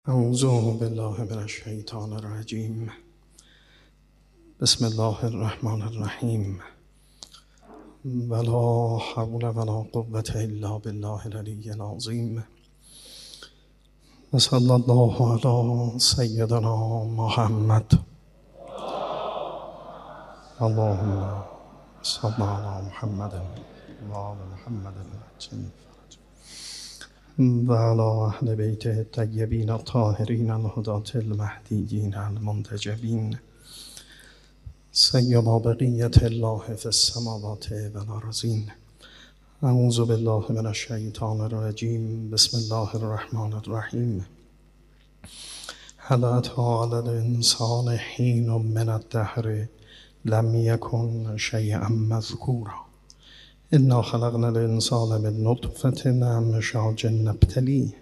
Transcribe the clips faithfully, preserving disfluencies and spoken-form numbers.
اعوذ بالله من الشیطان الرجیم. بسم الله الرحمن الرحیم. ولا حول ولا قوة الا بالله العلی العظیم. صلی الله علی سیدنا محمد. اللهم صل علی محمد و آل محمد المجید و علی اهل بیت الطیبین الطاهرین الهداة المهدیین المنتجبین سیما بقیة الله فی السماوات والارضین. اعوذ بالله من الشیطان الرجیم. بسم الله الرحمن الرحیم. هل اتی علی الانسان حین من الدهر لم یکن شیئا مذکورا انا خلقنا الانسان من نطفة امشاج نبتلیه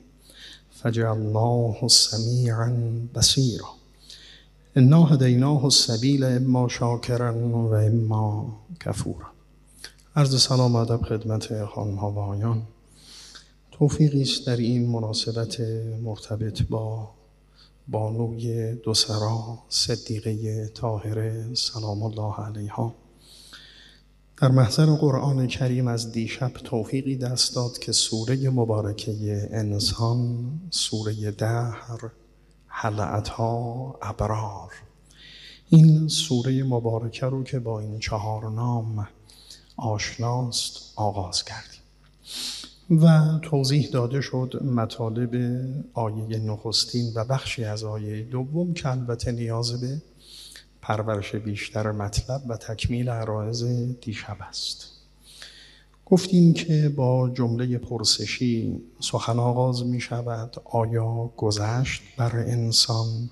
فجعلناه سمیعا بصیرا انا هدیناه السبیل اما شاکرا و اما کفورا. عرض سلام و ادب خدمت خانم‌ها و آقایان. توفیقی است در این مناسبت مرتبط با بانوی دوسرا صدیقه طاهره سلام الله علیها در محضر قرآن کریم از دیشب توفیقی دست داد که سوره مبارکه انسان، سوره دهر، هل اتی ابرار، این سوره مبارکه رو که با این چهار نام آشناست آغاز کردیم و توضیح داده شد مطالب آیه نخستین و بخشی از آیه دوم که البته نیاز به پرورش بیشتر مطلب و تکمیل عرایض دیشب است. گفتیم که با جمله پرسشی سخن آغاز می شود: آیا گذشت بر انسان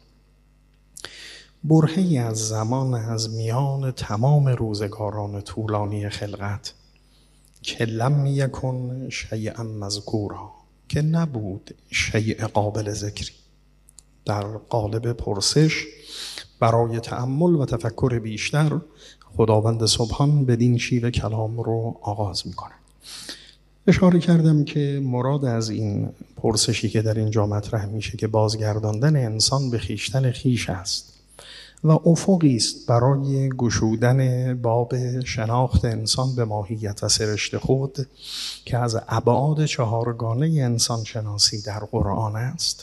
برهه‌ای از زمان از میان تمام روزگاران طولانی خلقت که لم یکن شیئا مذکورا، که نبود شیء قابل ذکری؟ در قالب پرسش برای تأمل و تفکر بیشتر خداوند سبحان بدین شیوه کلام رو آغاز میکنه. اشاره کردم که مراد از این پرسشی که در اینجا مطرح میشه که بازگرداندن انسان به خویشتن خویش است و افقی است برای گشودن باب شناخت انسان به ماهیت و سرشت خود که از ابعاد چهارگانه انسان شناسی در قرآن است.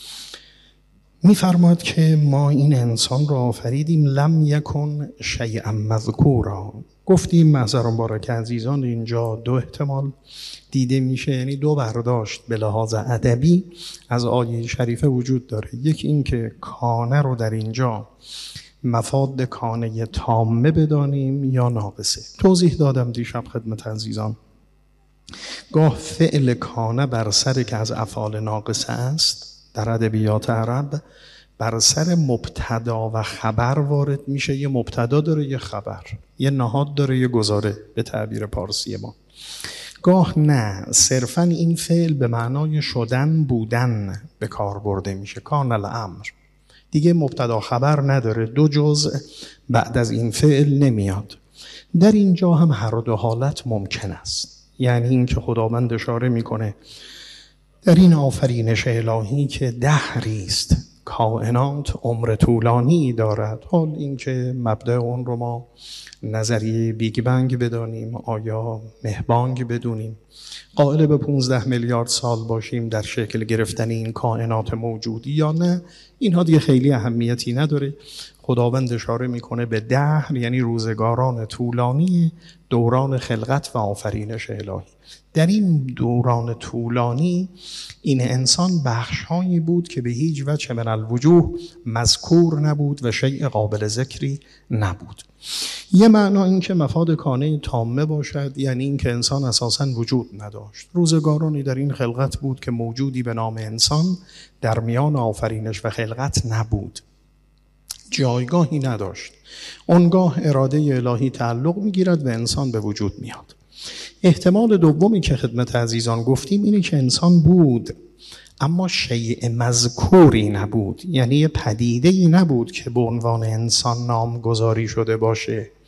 می‌فرماید که ما این انسان را آفریدیم لم یکن شیئا مذکورا. گفتیم محضر مبارک عزیزان اینجا دو احتمال دیده میشه، یعنی دو برداشت به لحاظ ادبی از آیه شریفه وجود داره. یکی این که کانه رو در اینجا مفاد کانه تامه بدانیم یا ناقصه. توضیح دادم دیشب خدمت عزیزان، گاه فعل کانه بر سر که از افعال ناقصه است در ادبیات عرب بر سر مبتدا و خبر وارد میشه. یه مبتدا داره یه خبر، یه نهاد داره یه گزاره به تعبیر پارسی ما. گاه نه، صرفاً این فعل به معنای شدن بودن به کار برده میشه. کان الامر دیگه مبتدا خبر نداره، دو جزء بعد از این فعل نمیاد. در اینجا هم هر دو حالت ممکن است، یعنی این که خداوند اشاره میکنه در این آفرینش الهی که دهری است، کائنات عمر طولانی دارد. حال این که مبدأ اون رو ما نظریه بیگ بنگ بدانیم، آیا مهبانگ بدونیم، قائل به پونزده میلیارد سال باشیم در شکل گرفتن این کائنات موجودی یا نه، اینها دیگه خیلی اهمیتی نداره. خداوند اشاره میکنه به دهر، یعنی روزگاران طولانی دوران خلقت و آفرینش الهی. در این دوران طولانی این انسان بخش‌هایی بود که به هیچ وجه من الوجوه مذکور نبود و شیء قابل ذکری نبود. یه معنا این که مفاد کانه تامه باشد، یعنی این که انسان اساساً وجود نداشت. روزگارانی در این خلقت بود که موجودی به نام انسان در میان آفرینش و خلقت نبود، جایگاهی نداشت. اونگاه اراده الهی تعلق میگیرد و انسان به وجود میاد. احتمال دومی که خدمت عزیزان گفتیم اینه که انسان بود اما شیء مذکوری نبود، یعنی یه پدیده‌ای نبود که به عنوان انسان نامگذاری شده باشه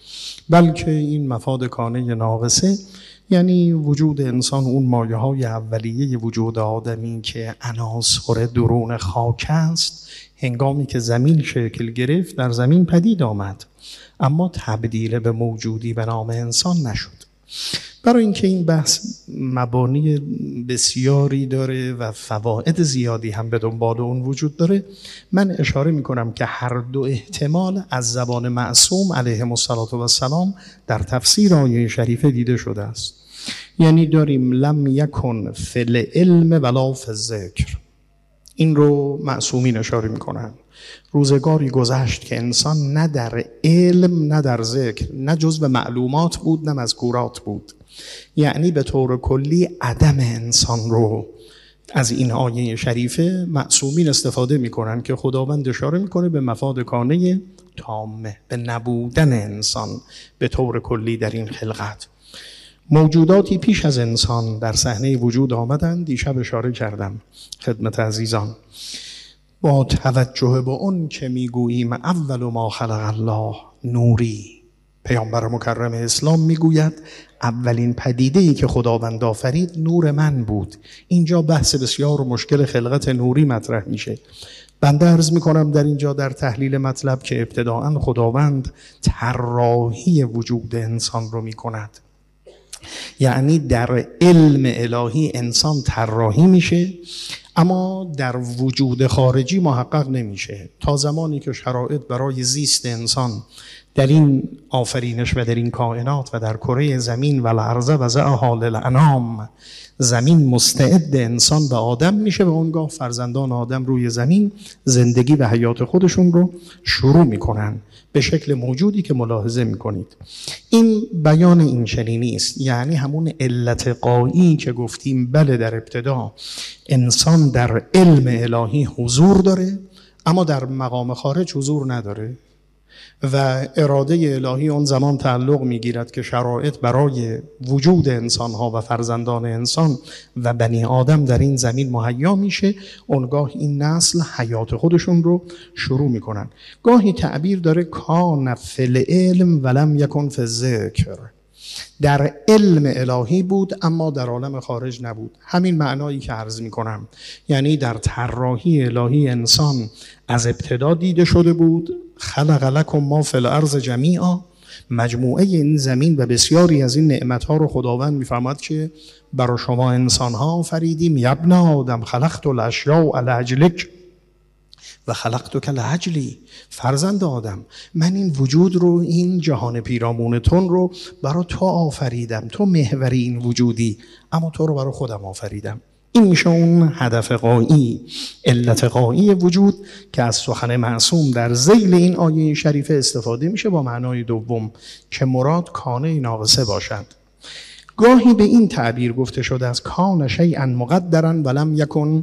بلکه این مفاد کانه ناقصه، یعنی وجود انسان اون مایه های اولیه وجود آدمی که عناصر درون خاک است، هنگامی که زمین شکل گرفت در زمین پدید آمد، اما تبدیل به موجودی به نام انسان نشد. برای اینکه این بحث مبانی بسیاری داره و فواید زیادی هم به دنبال اون وجود داره، من اشاره میکنم که هر دو احتمال از زبان معصوم علیه السلام در تفسیر آیه شریفه دیده شده است. یعنی داریم لم یکن فی العلم ولا فی الذکر، این رو معصومین اشاره میکنن. روزگاری گذشت که انسان نه در علم نه در ذکر، نه جزو معلومات بود نه مذکورات بود. یعنی به طور کلی عدم انسان رو از این آیه شریفه معصومین استفاده میکنن که خداوند اشاره میکنه به مفاد کانه تامه، به نبودن انسان به طور کلی در این خلقت. موجوداتی پیش از انسان در صحنه وجود آمدن، دیشب اشاره کردم خدمت عزیزان. با توجه به اون که میگوییم اول ما خلق الله نوری، پیامبر مکرم اسلام میگوید اولین پدیده‌ای که خداوند آفرید نور من بود. اینجا بحث بسیار مشکل خلقت نوری مطرح میشه. بنده عرض میکنم در اینجا در تحلیل مطلب که ابتداءً خداوند طراحی وجود انسان رو میکند، یعنی در علم الهی انسان طراحی میشه اما در وجود خارجی محقق نمیشه تا زمانی که شرایط برای زیست انسان در این آفرینش و در این کائنات و در کره زمین و الارض وضعها للانام، زمین مستعد انسان به آدم میشه و اونگاه فرزندان آدم روی زمین زندگی و حیات خودشون رو شروع میکنن به شکل موجودی که ملاحظه میکنید. این بیان این چنینی است، یعنی همون علت غایی که گفتیم بله در ابتدا انسان در علم الهی حضور داره اما در مقام خارج حضور نداره و اراده الهی اون زمان تعلق میگیرد که شرایط برای وجود انسانها و فرزندان انسان و بنی آدم در این زمین مهیا میشه. اونگاه این نسل حیات خودشون رو شروع میکنن. گاهی تعبیر داره کان فی العلم ولم یکن فی الذکر، در علم الهی بود اما در عالم خارج نبود. همین معنایی که عرض میکنم، یعنی در طراحی الهی انسان از ابتدا دیده شده بود. خلق لکم ما فی الارض جمیعا، مجموعه این زمین و بسیاری از این نعمتها رو خداوند میفرماد که برای شما انسانها آفریدیم. یبن آدم خلقت الاشیاء لاجلک و خلقتک لاجلی، فرزند آدم من این وجود رو، این جهان پیرامون تون رو برای تو آفریدم، تو محوری این وجودی، اما تو رو برای خودم آفریدم. این میشه اون هدف غایی، علت غایی وجود که از سخن معصوم در ذیل این آیه شریفه استفاده میشه با معنای دوم که مراد کانه ناقصه باشد. گاهی به این تعبیر گفته شده از کان شیئا مقدرا ولم یکن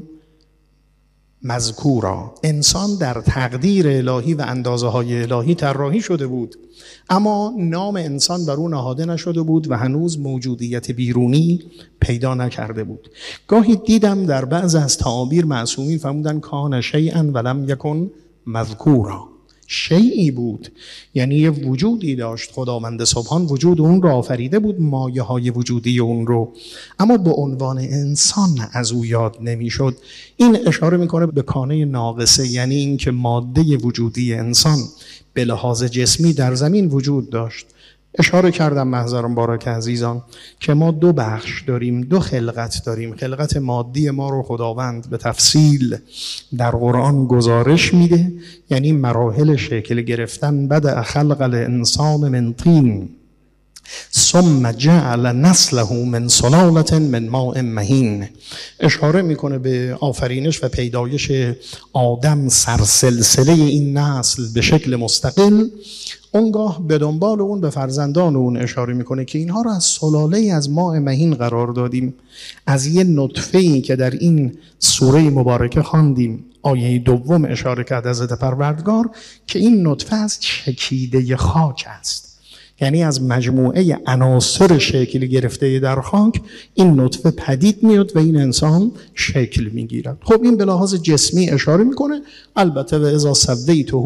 مذکورا، انسان در تقدیر الهی و اندازه های الهی طراحی شده بود اما نام انسان بر او نهاده نشده بود و هنوز موجودیت بیرونی پیدا نکرده بود. گاهی دیدم در بعض از تعابیر معصومین فرمودن کان شیئا ولم یکن مذکورا، شیئی بود یعنی یه وجودی داشت، خداوند سبحان وجود اون رو آفریده بود، مایه های وجودی اون رو، اما به عنوان انسان از او یاد نمیشد. این اشاره میکنه به کانه ناقصه، یعنی این که ماده وجودی انسان به لحاظ جسمی در زمین وجود داشت. اشاره کردم محضر مبارک عزیزان که ما دو بخش داریم، دو خلقت داریم. خلقت مادی ما رو خداوند به تفصیل در قرآن گزارش میده، یعنی مراحل شکل گرفتن. بدأ خلق الانسان من طین ثم جعل نسله من سلالة من ماء مهین. اشاره میکنه به آفرینش و پیدایش آدم سرسلسله این نسل به شکل مستقل. اونگاه به دنبال اون به فرزندان اون اشاره میکنه که اینها رو از سلاله از ماء مهین قرار دادیم، از یه نطفه‌ای که در این سوره مبارکه خواندیم. آیه دوم اشاره کرد حضرت پروردگار که این نطفه از چکیده خاک است، یعنی از مجموعه عناصر شکل گرفته در خاک این نطفه پدید میاد و این انسان شکل میگیرد. خب این به لحاظ جسمی اشاره میکنه. البته و اذا سویته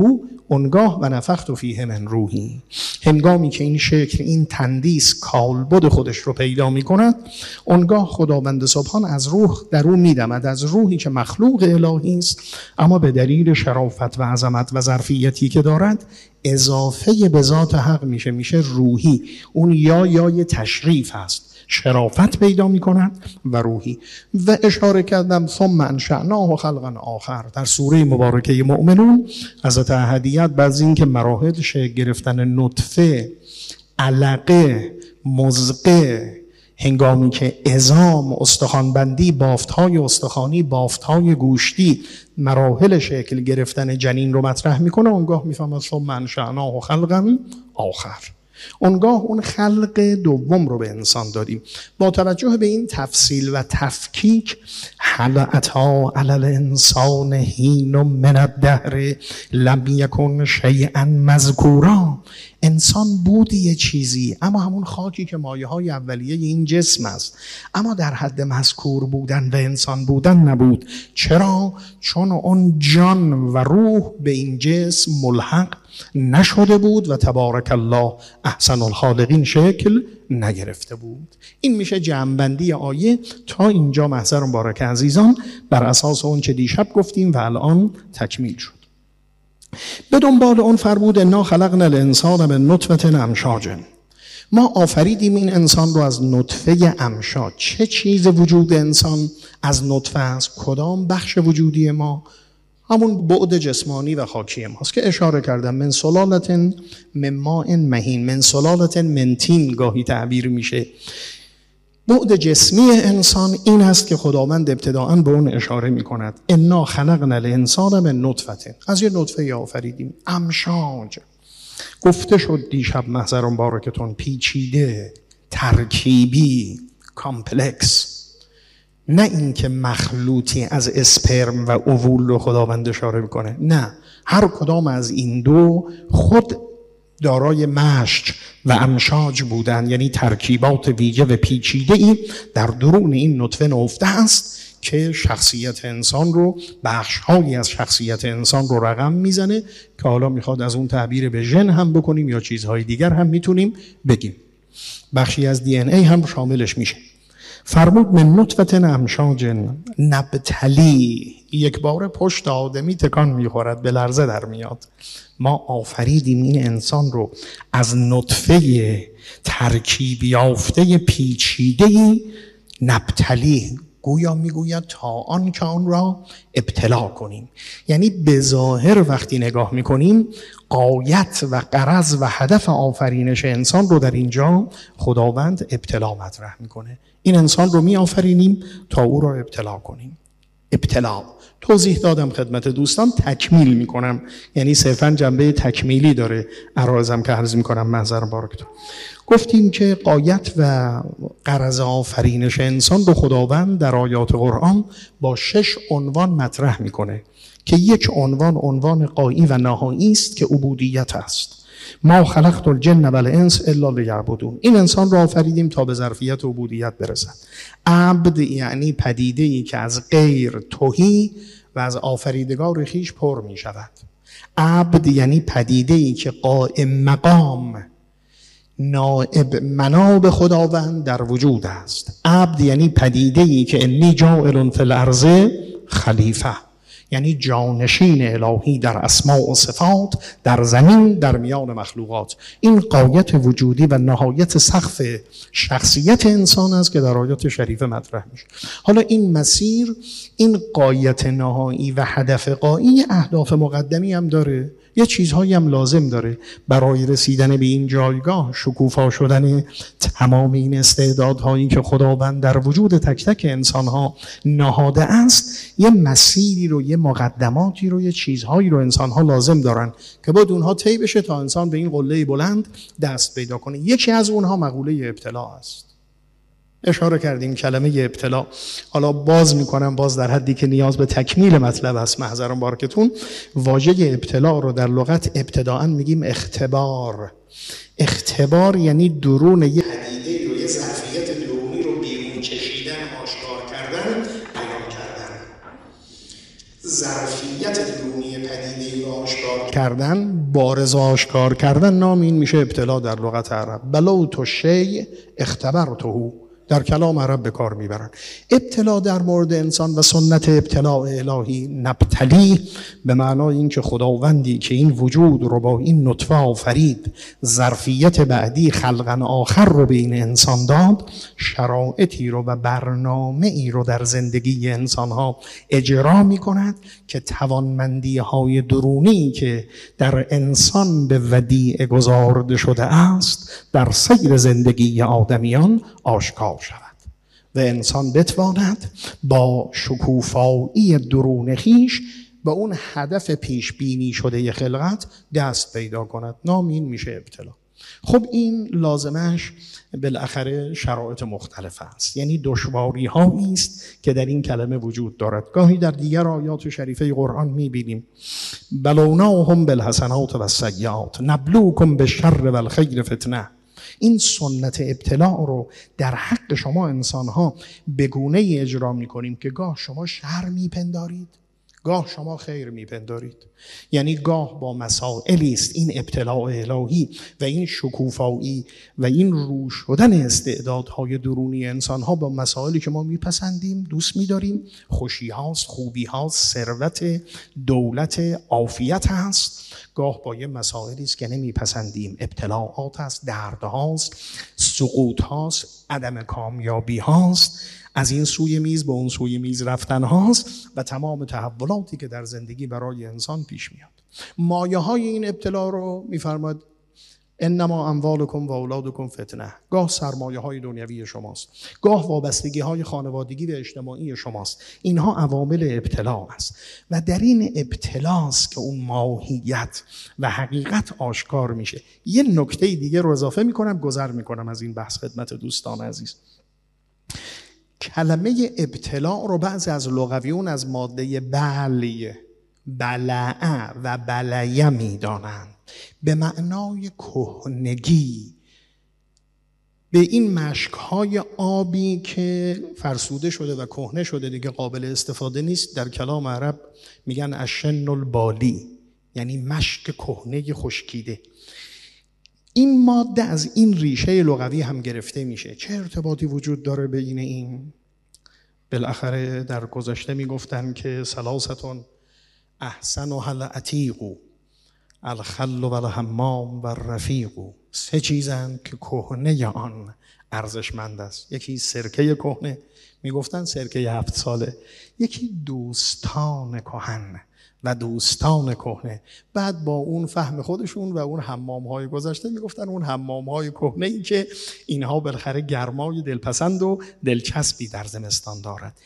اونگاه و نفخت فیه من روحی، هنگامی که این شکل این تندیس کالبد خودش رو پیدا می کند، اونگاه خداوند سبحان از روح در او می دمد، از روحی که مخلوق الهی است اما به دلیل شرافت و عظمت و ظرفیتی که دارد اضافه به ذات حق میشه، میشه روحی. اون یا یای تشریف هست، شرافت پیدا می کند و روحی. و اشاره کردم ثم انشأناه خلقا آخر در سوره مبارکه مؤمنون. حضرت احدیت بعضی این که مراحل شکل گرفتن نطفه، علقه، مضغه، هنگامی که عظام، استخوانبندی، بافت‌های استخوانی، بافت‌های گوشتی، مراحل شکل گرفتن جنین رو مطرح میکنه، اونگاه میفهمه ثم انشأناه خلقا آخر، اونگاه اون خلق دوم رو به انسان دادیم. با توجه به این تفصیل و تفکیک، هل اتی علی الانسان حین من الدهر لم یکن شیئا مذکورا، انسان بود یه چیزی، اما همون خاکی که مایه های اولیه این جسم است، اما در حد مذکور بودن و انسان بودن نبود. چرا؟ چون اون جان و روح به این جسم ملحق نشده بود و تبارک الله احسن الخالقین شکل نگرفته بود. این میشه جمع‌بندی آیه تا اینجا. محضر مبارک عزیزان، بر اساس اون چه دیشب گفتیم و الان تکمیل شد. به دنبال اون فرمود انا خلقنا الانسان من نطفه امشاج، ما آفریدیم این انسان رو از نطفه امشاج. چه چیز وجود انسان از نطفه است؟ کدام بخش وجودی ما؟ همون بعد جسمانی و خاکی ماست که اشاره کردم. من سلالت من ماء مهین، من سلالت من طین گاهی تعبیر میشه. بعد جسمی انسان این است که خداوند ابتداءً به اون اشاره میکند انا خلقنا الانسان من نطفه، از یه نطفه آفریدیم امشاج. گفته شد دیشب محضر مبارکتون پیچیده، ترکیبی، کامپلکس، نه اینکه مخلوطی از اسپرم و اوول رو خداوند اشاره میکنه، نه، هر کدام از این دو خود دارای مشج و امشاج بودن، یعنی ترکیبات ویژه و پیچیده‌ای در درون این نطفه نهفته است که شخصیت انسان رو، بخش‌هایی از شخصیت انسان رو رقم میزنه که حالا میخواد از اون تعبیر به ژن هم بکنیم یا چیزهای دیگر هم میتونیم بگیم، بخشی از دی ان ای هم شاملش میشه. فرمود من نطفه امشاج نبتلی، یک بار پشت آدمی تکان میخورد، به لرزه در میاد. ما آفریدیم این انسان رو از نطفه ترکیب یافته پیچیده‌ای نبتلی، گویا میگوید تا آن که آن را ابتلا کنیم. یعنی به ظاهر وقتی نگاه میکنیم غایت و غرض و هدف آفرینش انسان رو در اینجا خداوند ابتلا مطرح میکنه. این انسان رو می آفرینیم تا او را ابتلا کنیم. ابتلا توضیح دادم خدمت دوستان، تکمیل میکنم، یعنی صرفا جنبه تکمیلی داره عرضم که عرض میکنم محضر مبارکتون. گفتیم که غایت و غرض آفرینش انسان رو خداوند در آیات قرآن با شش عنوان مطرح میکنه که یک عنوان عنوان غایی و نهایی است که عبودیت است. ما خلقت الجن والانس الا لیعبدون، این انسان را آفریدیم تا به ظرفیت عبودیت برسد. عبد یعنی پدیده‌ای که از غیر تهی و از آفریدگار خویش پر می شود. عبد یعنی پدیده‌ای که قائم مقام، نائب مناب خداوند در وجود است. عبد یعنی پدیده‌ای که انی جاعل فی الارض خلیفه، یعنی جانشین الهی در اسماء و صفات، در زمین، در میان مخلوقات. این غایت وجودی و نهایت سقف شخصیت انسان است که در آیات شریفه مطرح میشه. حالا این مسیر، این غایت نهایی و هدف غایی اهداف مقدمی هم داره، یه چیزهایی هم لازم داره برای رسیدن به این جایگاه، شکوفا شدن تمام این استعدادهایی که خداوند در وجود تک تک انسانها نهاده است. یه مسیری رو، یه مقدماتی رو، یه چیزهایی رو انسانها لازم دارن که باید اونها طی بشه تا انسان به این قله بلند دست پیدا کنه. یکی از اونها مقوله ابتلا است. اشاره کردیم کلمه ابتلا، حالا باز میکنم، باز در حدی که نیاز به تکمیل مطلب است محضر مبارکتون. واژه ابتلا رو در لغت ابتداءً میگیم اختبار. اختبار یعنی درون یه پدیده رو، یه ظرفیت درونی رو بیرون کشیدن، آشکار کردن، بیان کردن. ظرفیت درونی پدیده رو آشکار کردن، بارز آشکار کردن، نام این میشه ابتلا در لغت عرب. بلوت الشیء اختبرته، در کلام عرب به کار میبرن. ابتلا در مورد انسان و سنت ابتلا الهی، نبتلی به معنای این که خداوندی که این وجود رو با این نطفه آفرید، ظرفیت بعدی خلقن آخر رو به این انسان داد، شرایطی رو و برنامه ای رو در زندگی انسان ها اجرا می کند که توانمندی های درونی که در انسان به ودیعه گذارده شده است در سیر زندگی آدمیان آشکار شود و انسان بتواند با شکوفایی درون خیش با اون هدف پیش بینی شده خلقت دست پیدا کند. نام این میشه ابتلا. خب این لازمش بالاخره شرایط مختلف است، یعنی دشواری هایی است که در این کلمه وجود دارد. گاهی در دیگر آیات شریفه قرآن میبینیم بلوناهم بالحسنات و السیئات نبلوکم بالشر و الخیر فتنه. این سنت ابتلاع رو در حق شما انسان‌ها به گونه‌ای اجرا می‌کنیم که گاه شما شر می‌پندارید، گاه شما خیر می‌پندارید. یعنی گاه با مسائلی است این ابتلاع الهی و این شکوفایی و این روش شدن استعدادهای درونی انسان‌ها با مسائلی که ما می‌پسندیم، دوست می‌داریم، خوشی‌هاست، خوبی‌هاست، ثروت، دولت، عافیت هست. گاه با یه مسائلی است که نمیپسندیم، ابتلاعات هست، دردهاست، سقوط هاست، عدم کامیابی هاست، از این سوی میز به اون سوی میز رفتن هاست و تمام تحولاتی که در زندگی برای انسان پیش میاد. مایه های این ابتلا رو میفرماد انما اموالکم و اولادکم فتنه. گاه سرمایه های دنیوی شماست، گاه وابستگی های خانوادگی و اجتماعی شماست. اینها عوامل ابتلا است و در این ابتلاست که اون ماهیت و حقیقت آشکار میشه. یه نکته دیگه رو اضافه میکنم، گذر میکنم از این بحث خدمت دوستان عزیز. کلمه ابتلا رو بعضی از لغویون از ماده بلی، بلعه و بلیه میدانند، به معنای کهنگی. به این مشک‌های آبی که فرسوده شده و کهنه شده دیگه قابل استفاده نیست، در کلام عرب میگن الشن البالی، یعنی مشک کهنه خشکیده. این ماده از این ریشه لغوی هم گرفته میشه. چه ارتباطی وجود داره بین این؟ بالاخره در گذشته میگفتن که سلاستون احسن و هل عتیقو الخل و الحمام و الرفیق. سه چیزن که کهنه آن ارزشمند است. یکی سرکه کهنه، میگفتن سرکه هفت ساله. یکی دوستان کهن و دوستان کهنه. بعد با اون فهم خودشون و اون حمام‌های گذشته میگفتن اون حمام‌های کهنه‌ای که اینها بالاخره گرمای دلپسند و دلچسبی در زمستان دارد.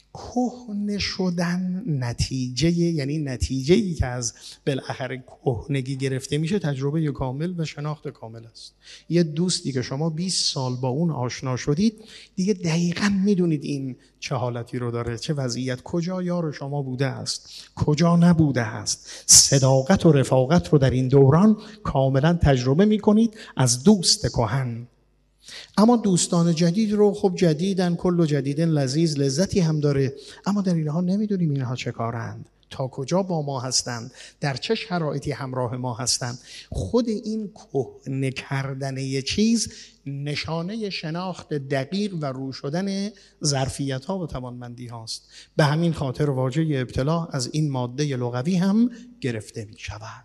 کهنه شدن نتیجه، یعنی نتیجه‌ای که از بالاخره کهنگی گرفته میشه تجربه کامل و شناخت کامل است. یه دوستی که شما بیست سال با اون آشنا شدید دیگه دقیقاً میدونید این چه حالتی رو داره، چه وضعیت، کجا یار شما بوده است، کجا نبوده است. صداقت و رفاقت رو در این دوران کاملاً تجربه میکنید از دوست کهن. اما دوستان جدید رو خب جدیدن، کل جدیدن لذیذ، لذتی هم داره، اما در اینها نمیدونیم اینها چه کارند، تا کجا با ما هستند، در چه شرایطی همراه ما هستند. خود این کهنه کردن یه چیز نشانه شناخت دقیق و رو شدن ظرفیت ها و توانمندی هاست. به همین خاطر واژه ابتلا از این ماده لغوی هم گرفته می شود.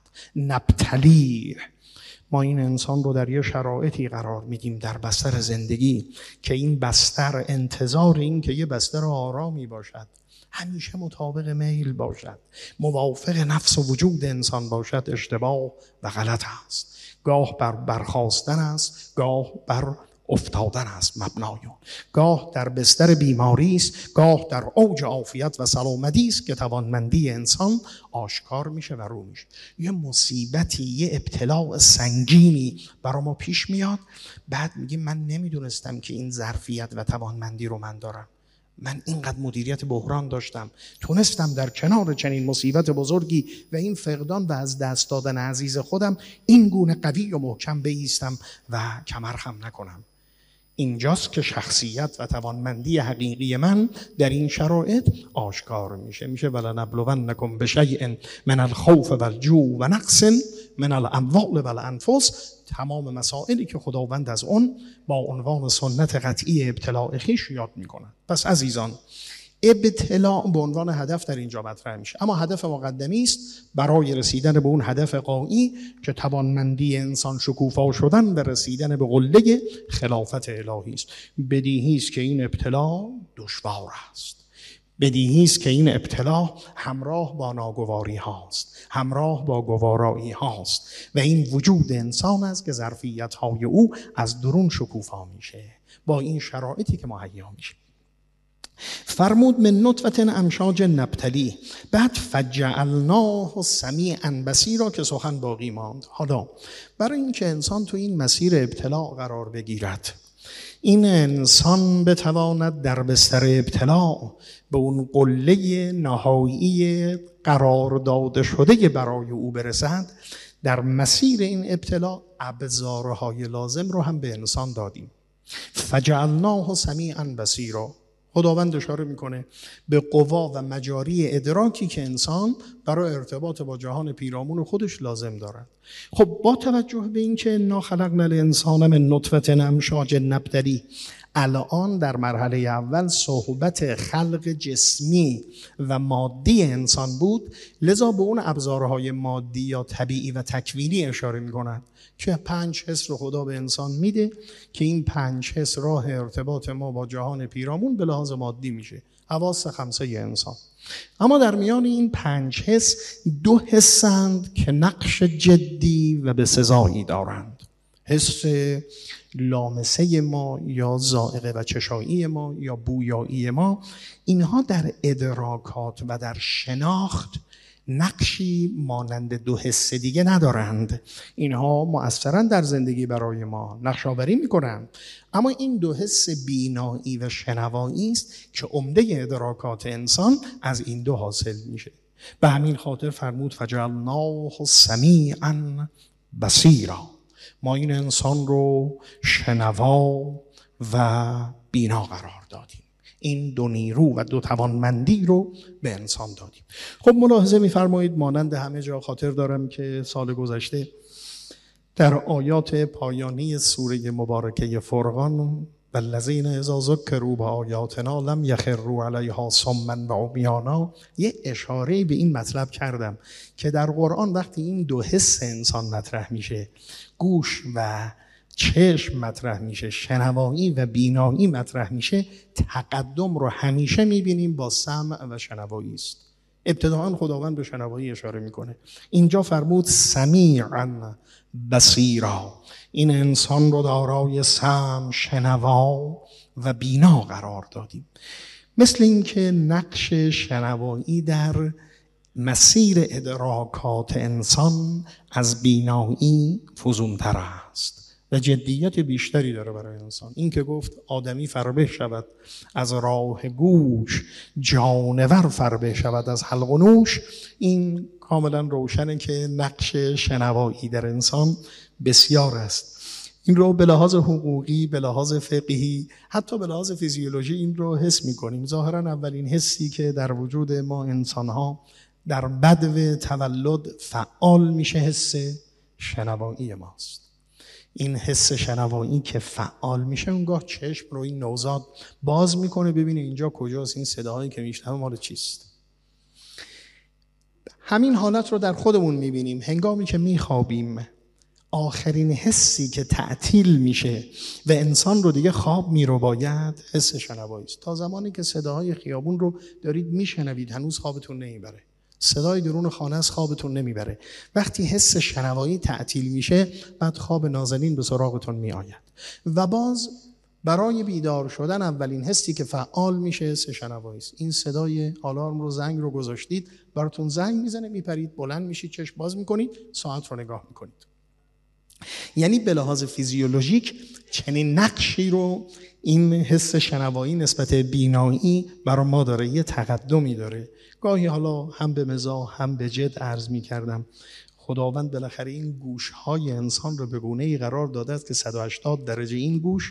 نبتلی، ما این انسان رو در یه شرایطی قرار میدیم در بستر زندگی که این بستر انتظار این که یه بستر آرامی باشد، همیشه مطابق میل باشد، موافق نفس و وجود انسان باشد، اشتباه و غلط است. گاه بر برخاستن است، گاه بر افتادن است مبنای اون. گاه در بستر بیماری است، گاه در اوج عافیت و سلامتی است که توانمندی انسان آشکار میشه و رو میشه. یه مصیبتی، یه ابتلاء سنگینی برای ما پیش میاد، بعد میگیم من نمیدونستم که این ظرفیت و توانمندی رو من دارم. من اینقدر مدیریت بحران داشتم، تونستم در کنار چنین مصیبت بزرگی و این فقدان و از دست دادن عزیز خودم این گونه قوی و محکم بایستم و کمر خم نکنم. اینجاست که شخصیت و توانمندی حقیقی من در این شرایط آشکار میشه. میشه ولنبلونکم بشیء من الخوف والجوع و نقص من الاموال والانفس، تمام مسائلی که خداوند از اون با عنوان سنت قطعی ابتلاء خویش یاد میکنه. پس عزیزان، ابتلاء به عنوان هدف در اینجا مطرح میشه، اما هدف مقدمی است برای رسیدن به اون هدف غایی که توانمندی انسان شکوفا شدن و رسیدن به قله خلافت الهی است. بدیهی است که این ابتلاء دشوار است، بدیهی است که این ابتلاء همراه با ناگواری هاست، همراه با گوارایی هاست و این وجود انسان است که ظرفیت های او از درون شکوفا میشه با این شرایطی که مهیا میشه. فرمود من نطفه امشاج نبتلی، بعد فجعلناه سمیعا بصیرا که سخن باقی ماند. حالا برای اینکه انسان تو این مسیر ابتلا قرار بگیرد، این انسان بتواند در بستر ابتلا به اون قله نهایی قرار داده شده برای او برسد، در مسیر این ابتلا ابزارهای لازم رو هم به انسان دادیم. فجعلناه سمیعا بصیرا، خداوند اشاره میکنه به قوا و مجاری ادراکی که انسان برای ارتباط با جهان پیرامون خودش لازم دارد. خب با توجه به این که انا خلقنا الانسان من نطفه امشاج نبتلی، الان در مرحله اول صحبت خلق جسمی و مادی انسان بود، لذا به اون ابزارهای مادی یا طبیعی و تکوینی اشاره میکنند که پنج حس رو خدا به انسان میده که این پنج حس راه ارتباط ما با جهان پیرامون به لحاظ مادی میشه، حواس خمسه انسان. اما در میان این پنج حس دو حسند که نقش جدی و به سزایی دارند. حس لامسه ما یا ذائقه و چشایی ما یا بویایی ما، اینها در ادراکات و در شناخت نقشی مانند دو حس دیگه ندارند. اینها مؤثراً در زندگی برای ما نقش آوری میکنند، اما این دو حس بینایی و شنوایی است که عمده ادراکات انسان از این دو حاصل میشه. به همین خاطر فرمود فجعلناه سمیعا بصیرا، ما این انسان رو شنوا و بینا قرار دادیم، این دو نیرو و دو توانمندی رو به انسان دادیم. خب ملاحظه می‌فرمایید مانند همه جا خاطر دارم که سال گذشته در آیات پایانی سوره مبارکه فرقان والذین اذا ذکروا بآیاتنا لم یخروا علیها صما و عمیانا، یه اشاره به این مطلب کردم که در قرآن وقتی این دو حس انسان مطرح میشه، گوش و چشم مطرح میشه، شنوایی و بینایی مطرح میشه، تقدم رو همیشه میبینیم با سمع و شنوایی است. ابتداءً خداوند به شنوایی اشاره میکنه، اینجا فرمود سمیعا بصیرا، این انسان رو دارای سمع، شنوا و بینا قرار دادیم. مثل اینکه نقش شنوایی در مسیر ادراکات انسان از بینایی فزونتر است و جدیت بیشتری داره برای انسان. این که گفت آدمی فربه شود از راه گوش، جانور فربه شود از حلق و نوش، این کاملا روشنه که نقش شنوایی در انسان بسیار است. این رو به لحاظ حقوقی، به لحاظ فقهی، حتی به لحاظ فیزیولوژی این رو حس می‌کنیم. ظاهراً اولین حسی که در وجود ما انسان‌ها در بدو تولد فعال میشه حس شنوایی ماست. این حس شنوایی که فعال میشه اونگاه چشم رو این نوزاد باز میکنه ببینه اینجا کجاست، این صداهایی که میشنوه مال چیست. همین حالت رو در خودمون میبینیم هنگامی که میخوابیم. آخرین حسی که تعطیل میشه و انسان رو دیگه خواب میرو باید حس شنوایی است. تا زمانی که صداهای خیابون رو دارید میشنوید هنوز خوابتون نمیبره، صدای درون خانه از خوابتون نمیبره. وقتی حس شنوایی تعطیل میشه بعد خواب نازنین به سراغتون میآید و باز برای بیدار شدن اولین حسی که فعال میشه حس شنوایی است. این صدای آلارم رو، زنگ رو گذاشتید، براتون زنگ میزنه، میپرید، بلند میشید، چشم باز میکنید، ساعت رو نگاه میکنید. یعنی به لحاظ فیزیولوژیک چنین نقشی رو این حس شنوایی نسبت بینایی برای ما داره، یه تقدمی داره. گاهی حالا هم به مزاح هم به جد عرض می کردم خداوند بالاخره این گوش‌های انسان رو به گونه‌ای قرار داده است که صد و هشتاد درجه این گوش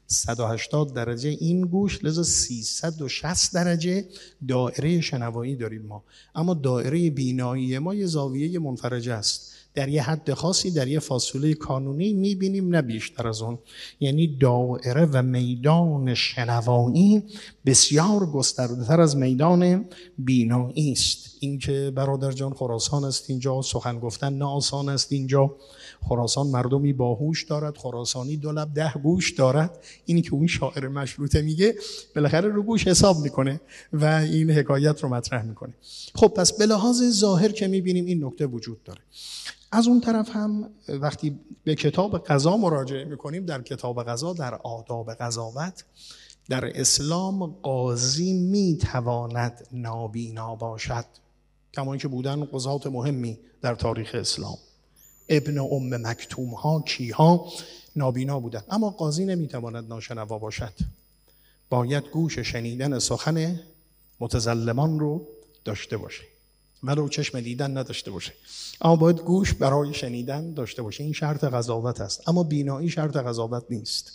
صد و هشتاد درجه این گوش، لذا سیصد و شصت درجه دایره شنوایی داریم ما. اما دایره بینایی ما یه زاویه منفرجه است، در یه حد خاصی، در یه فاصله کانونی میبینیم، نه بیشتر از اون. یعنی دایره و میدان شنوایی بسیار گسترده‌تر از میدان بینایی است. این که برادر جان خراسان است اینجا، سخن گفتن نه آسان است اینجا. خراسان مردمی باهوش دارد، خراسانی دو لب ده گوش دارد. اینی که اون شاعر مشروطه میگه بالاخره رو گوش حساب میکنه و این حکایت رو مطرح میکنه. خب پس به لحاظ ظاهر که میبینیم این نکته وجود داره. از اون طرف هم وقتی به کتاب قضا مراجعه میکنیم، در کتاب قضا، در آداب قضاوت در اسلام، قاضی میتواند نابینا باشد، کما اینکه بودن قضات مهمی در تاریخ اسلام. ابن ام مکتوم ها کیها نابینا بودن، اما قاضی نمیتواند ناشنوا باشد. باید گوش شنیدن سخن متظلمان رو داشته باشه، ولو چشم دیدن نداشته باشه، اما باید گوش برای شنیدن داشته باشه. این شرط قضاوت است، اما بینایی شرط قضاوت نیست.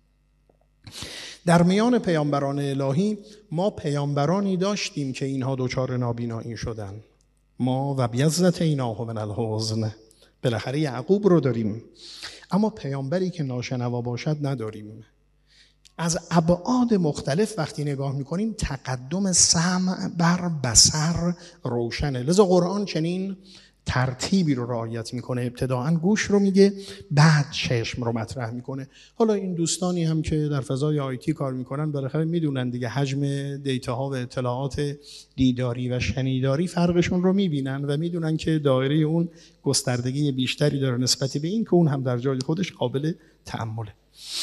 در میان پیامبران الهی ما پیامبرانی داشتیم که اینها دوچار نابینایی شدن. ما و بیزت ایناه من الحزن، بالاخره یعقوب رو داریم، اما پیامبری که ناشنوا باشد نداریم. از ابعاد مختلف وقتی نگاه میکنیم تقدم سمع بر بصر روشنه. لذا قرآن چنین ترتیبی رو رعایت میکنه، ابتداعاً گوش رو میگه، بعد چشم رو مطرح میکنه. حالا این دوستانی هم که در فضای آیتی کار میکنن بالاخره میدونن دیگه، حجم دیتاها و اطلاعات دیداری و شنیداری فرقشون رو میبینن و میدونن که دایره اون گستردگی بیشتری داره نسبت به این که اون هم در جای خودش قابل تأمله.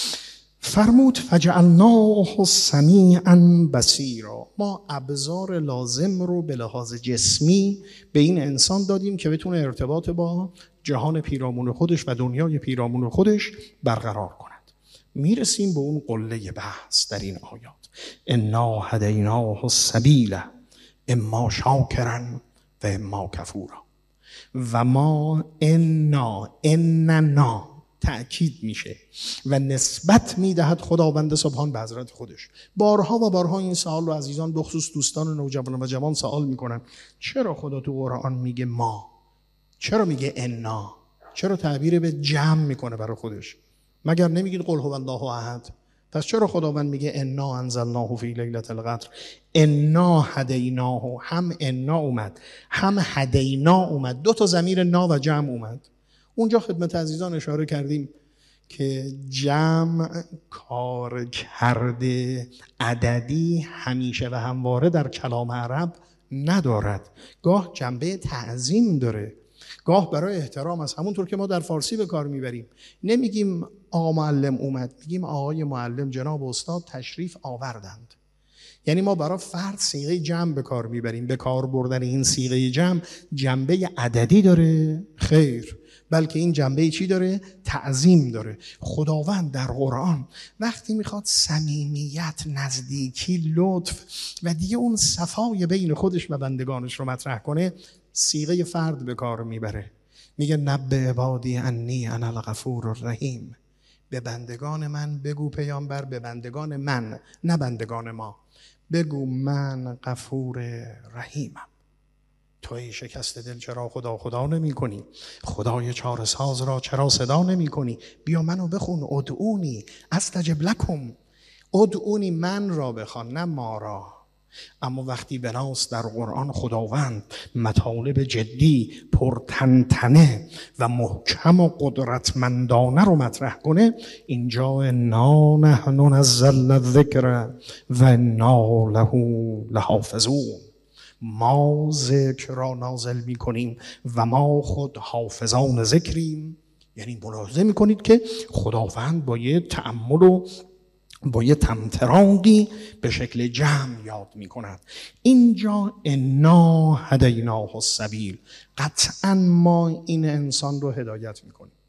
فرمود فجعلناه سمیعا بصیرا، ما ابزار لازم رو به لحاظ جسمی به این انسان دادیم که بتونه ارتباط با جهان پیرامون خودش و دنیای پیرامون خودش برقرار کند. میرسیم به اون قله بحث در این آیات. انا هدیناه السبیل اما شاکرا و اما کفورا. و ما انا اننا تأکید میشه و نسبت میدهد خداوند سبحان به حضرت خودش. بارها و بارها این سوال رو عزیزان به خصوص دوستان نوجوان و جوان سوال میکنن، چرا خدا تو قرآن میگه ما؟ چرا میگه انا؟ چرا تعبیر به جمع میکنه برای خودش؟ مگر نمیگید قل هو الله احد؟ پس چرا خداوند میگه انا انزلناه فی لیلة القدر؟ انا هدیناه، هم انا اومد هم هدینا اومد، دو تا ضمیر نا و جمع اومد. اونجا خدمت عزیزان اشاره کردیم که جمع کار کرده عددی همیشه و همواره در کلام عرب ندارد. گاه جنبه تعظیم داره، گاه برای احترام است. همونطور که ما در فارسی به کار میبریم، نمیگیم آقا معلم اومد، میگیم آقای معلم جناب استاد تشریف آوردند. یعنی ما برای فرد صیغه جمع به کار میبریم. به کار بردن این صیغه جمع جنبه عددی داره؟ خیر، بلکه این جنبه چی داره؟ تعظیم داره. خداوند در قرآن وقتی میخواد صمیمیت، نزدیکی، لطف و دیگه اون صفای بین خودش و بندگانش رو مطرح کنه، صیغه فرد به کار میبره. میگه نبئ عبادی انی انا الغفور الرحیم. به بندگان من بگو پیامبر، به بندگان من نه بندگان ما، بگو من غفور رحیمم. توی شکست دل چرا خدا خدا نمی کنی؟ خدای چاره ساز را چرا صدا نمی کنی؟ بیا منو بخون، ادعونی استجب لکم. ادعونی من را بخوان نه ما را. اما وقتی بناس در قرآن خداوند مطالب جدی پرتنتنه و محکم و قدرتمندانه رو مطرح کنه، اینجا انا نحن نزلنا الذکر و انا له لحافظون. ما ذکر را نازل می کنیم و ما خود حافظان ذکریم. یعنی ملاحظه می کنید که خداوند با یه تأمل و با یه تمتراغی به شکل جمع یاد می کند. اینجا انا هدیناه السبیل، قطعا ما این انسان رو هدایت می کنیم.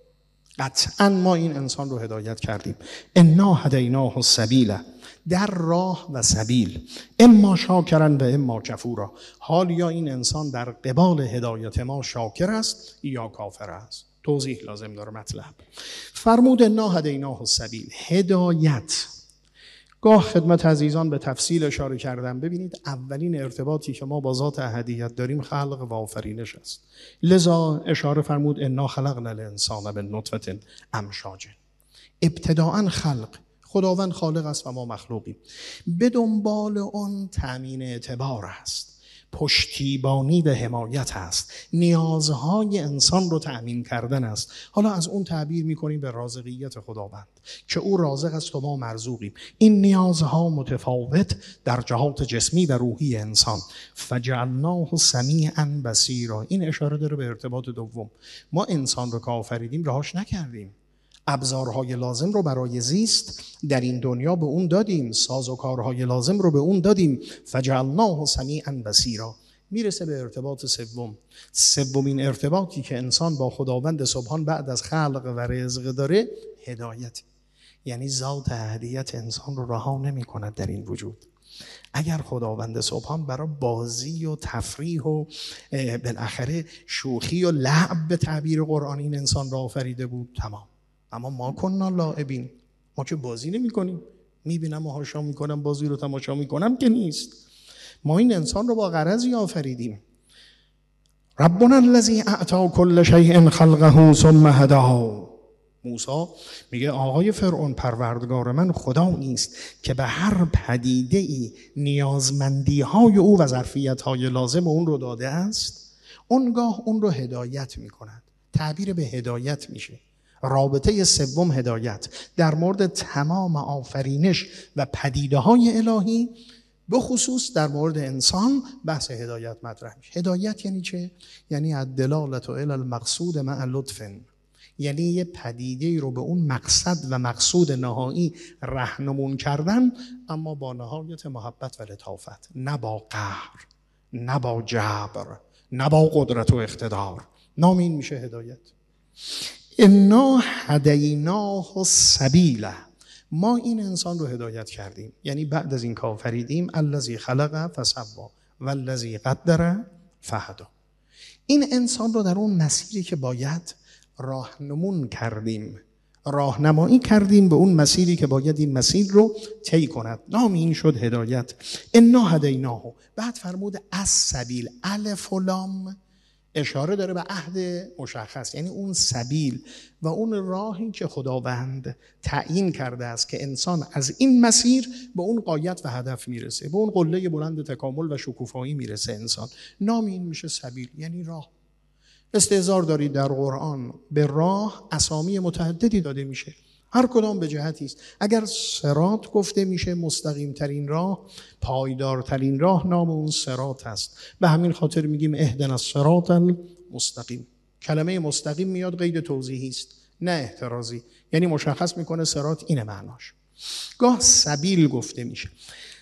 قطعا ما این انسان رو هدایت کردیم. انا هدیناه السبیل، در راه و سبیل، اما شاکرن و اما کفورا. حال یا این انسان در قبال هدایت ما شاکر است یا کافر است. توضیح لازم داره مطلب. فرمود انا هدیناه السبیل، هدایت. گاه خدمت عزیزان به تفصیل اشاره کردم. ببینید اولین ارتباطی که ما با ذات احدیت داریم خلق و آفرینش است. لذا اشاره فرمود انا خلقنا الانسان من نطفه امشاج. ابتداءً خلق، خداوند خالق است و ما مخلوقیم. به دنبال اون تامین اعتبار است، پشتیبانی و حمایت است، نیازهای انسان رو تأمین کردن است. حالا از اون تعبیر میکنیم به رازقیت خداوند که او رازق است و ما مرزوقیم. این نیازها متفاوت در جهات جسمی و روحی انسان. فجعلناه سمیعا بصیرا. این اشاره داره به ارتباط دوم. ما انسان رو که آفریدیم رهاش نکردیم، ابزارهای لازم رو برای زیست در این دنیا به اون دادیم، سازوکارهای لازم رو به اون دادیم. فجعلناه سمیعا بصیرا. میرسه به ارتباط سوم. سومین ارتباطی که انسان با خداوند سبحان بعد از خلق و رزق داره هدایت. یعنی ذات احدیت انسان رو رها نمی کند در این وجود. اگر خداوند سبحان برای بازی و تفریح و بالاخره شوخی و لعب به تعبیر قرآنی این انسان را آفریده بود تمام. اما ما کننا لاعبین، ما که بازی نمی کنیم. میبینم و هاشا میکنم، بازی رو تماشا میکنم که نیست. ما این انسان رو با غرضی آفریدیم. ربنا الذی اعطی کل شیء خلقه ثم هداه. موسی میگه آقای فرعون، پروردگار من خدا نیست که به هر پدیده ای نیازمندی های او و ظرفیت های لازم اون رو داده است، اونگاه اون رو هدایت میکند. تعبیر به هدایت میشه. رابطه سوم هدایت در مورد تمام آفرینش و پدیده های الهی، به خصوص در مورد انسان بحث هدایت مطرح میشه. هدایت یعنی چه؟ یعنی الدلالة الی المقصود مع لطف. یعنی یه پدیده رو به اون مقصد و مقصود نهایی راهنمون کردن، اما با نهایت محبت و لطافت، نه با قهر، نه با جبر، نه با قدرت و اقتدار. نام این میشه هدایت. انا هدیناه السبیل. ما این انسان رو هدایت کردیم. یعنی بعد از این که آفریدیم، الذی خلق فسوی والذی قدر فهدی. این انسان رو در اون مسیری که باید راهنمون کردیم، راهنمایی کردیم به اون مسیری که باید این مسیر رو طی کند. نام این شد هدایت. انا هدیناه. بعد فرمود السبیل. الف و لام اشاره داره به عهد مشخص، یعنی اون سبیل و اون راهی که خداوند تعیین کرده است که انسان از این مسیر به اون غایت و هدف میرسه، به اون قله بلند تکامل و شکوفایی میرسه انسان. نام این میشه سبیل، یعنی راه. استعذار دارید در قرآن به راه اسامی متعددی داده میشه، هر کدام به جهتی است. اگر صراط گفته میشه مستقیم ترین راه، پایدار ترین راه، نام اون صراط است. به همین خاطر میگیم اهدنا الصراط المستقیم. کلمه مستقیم میاد قید توضیحی است نه احترازی، یعنی مشخص میکنه صراط اینه معناش. گاه سبیل گفته میشه.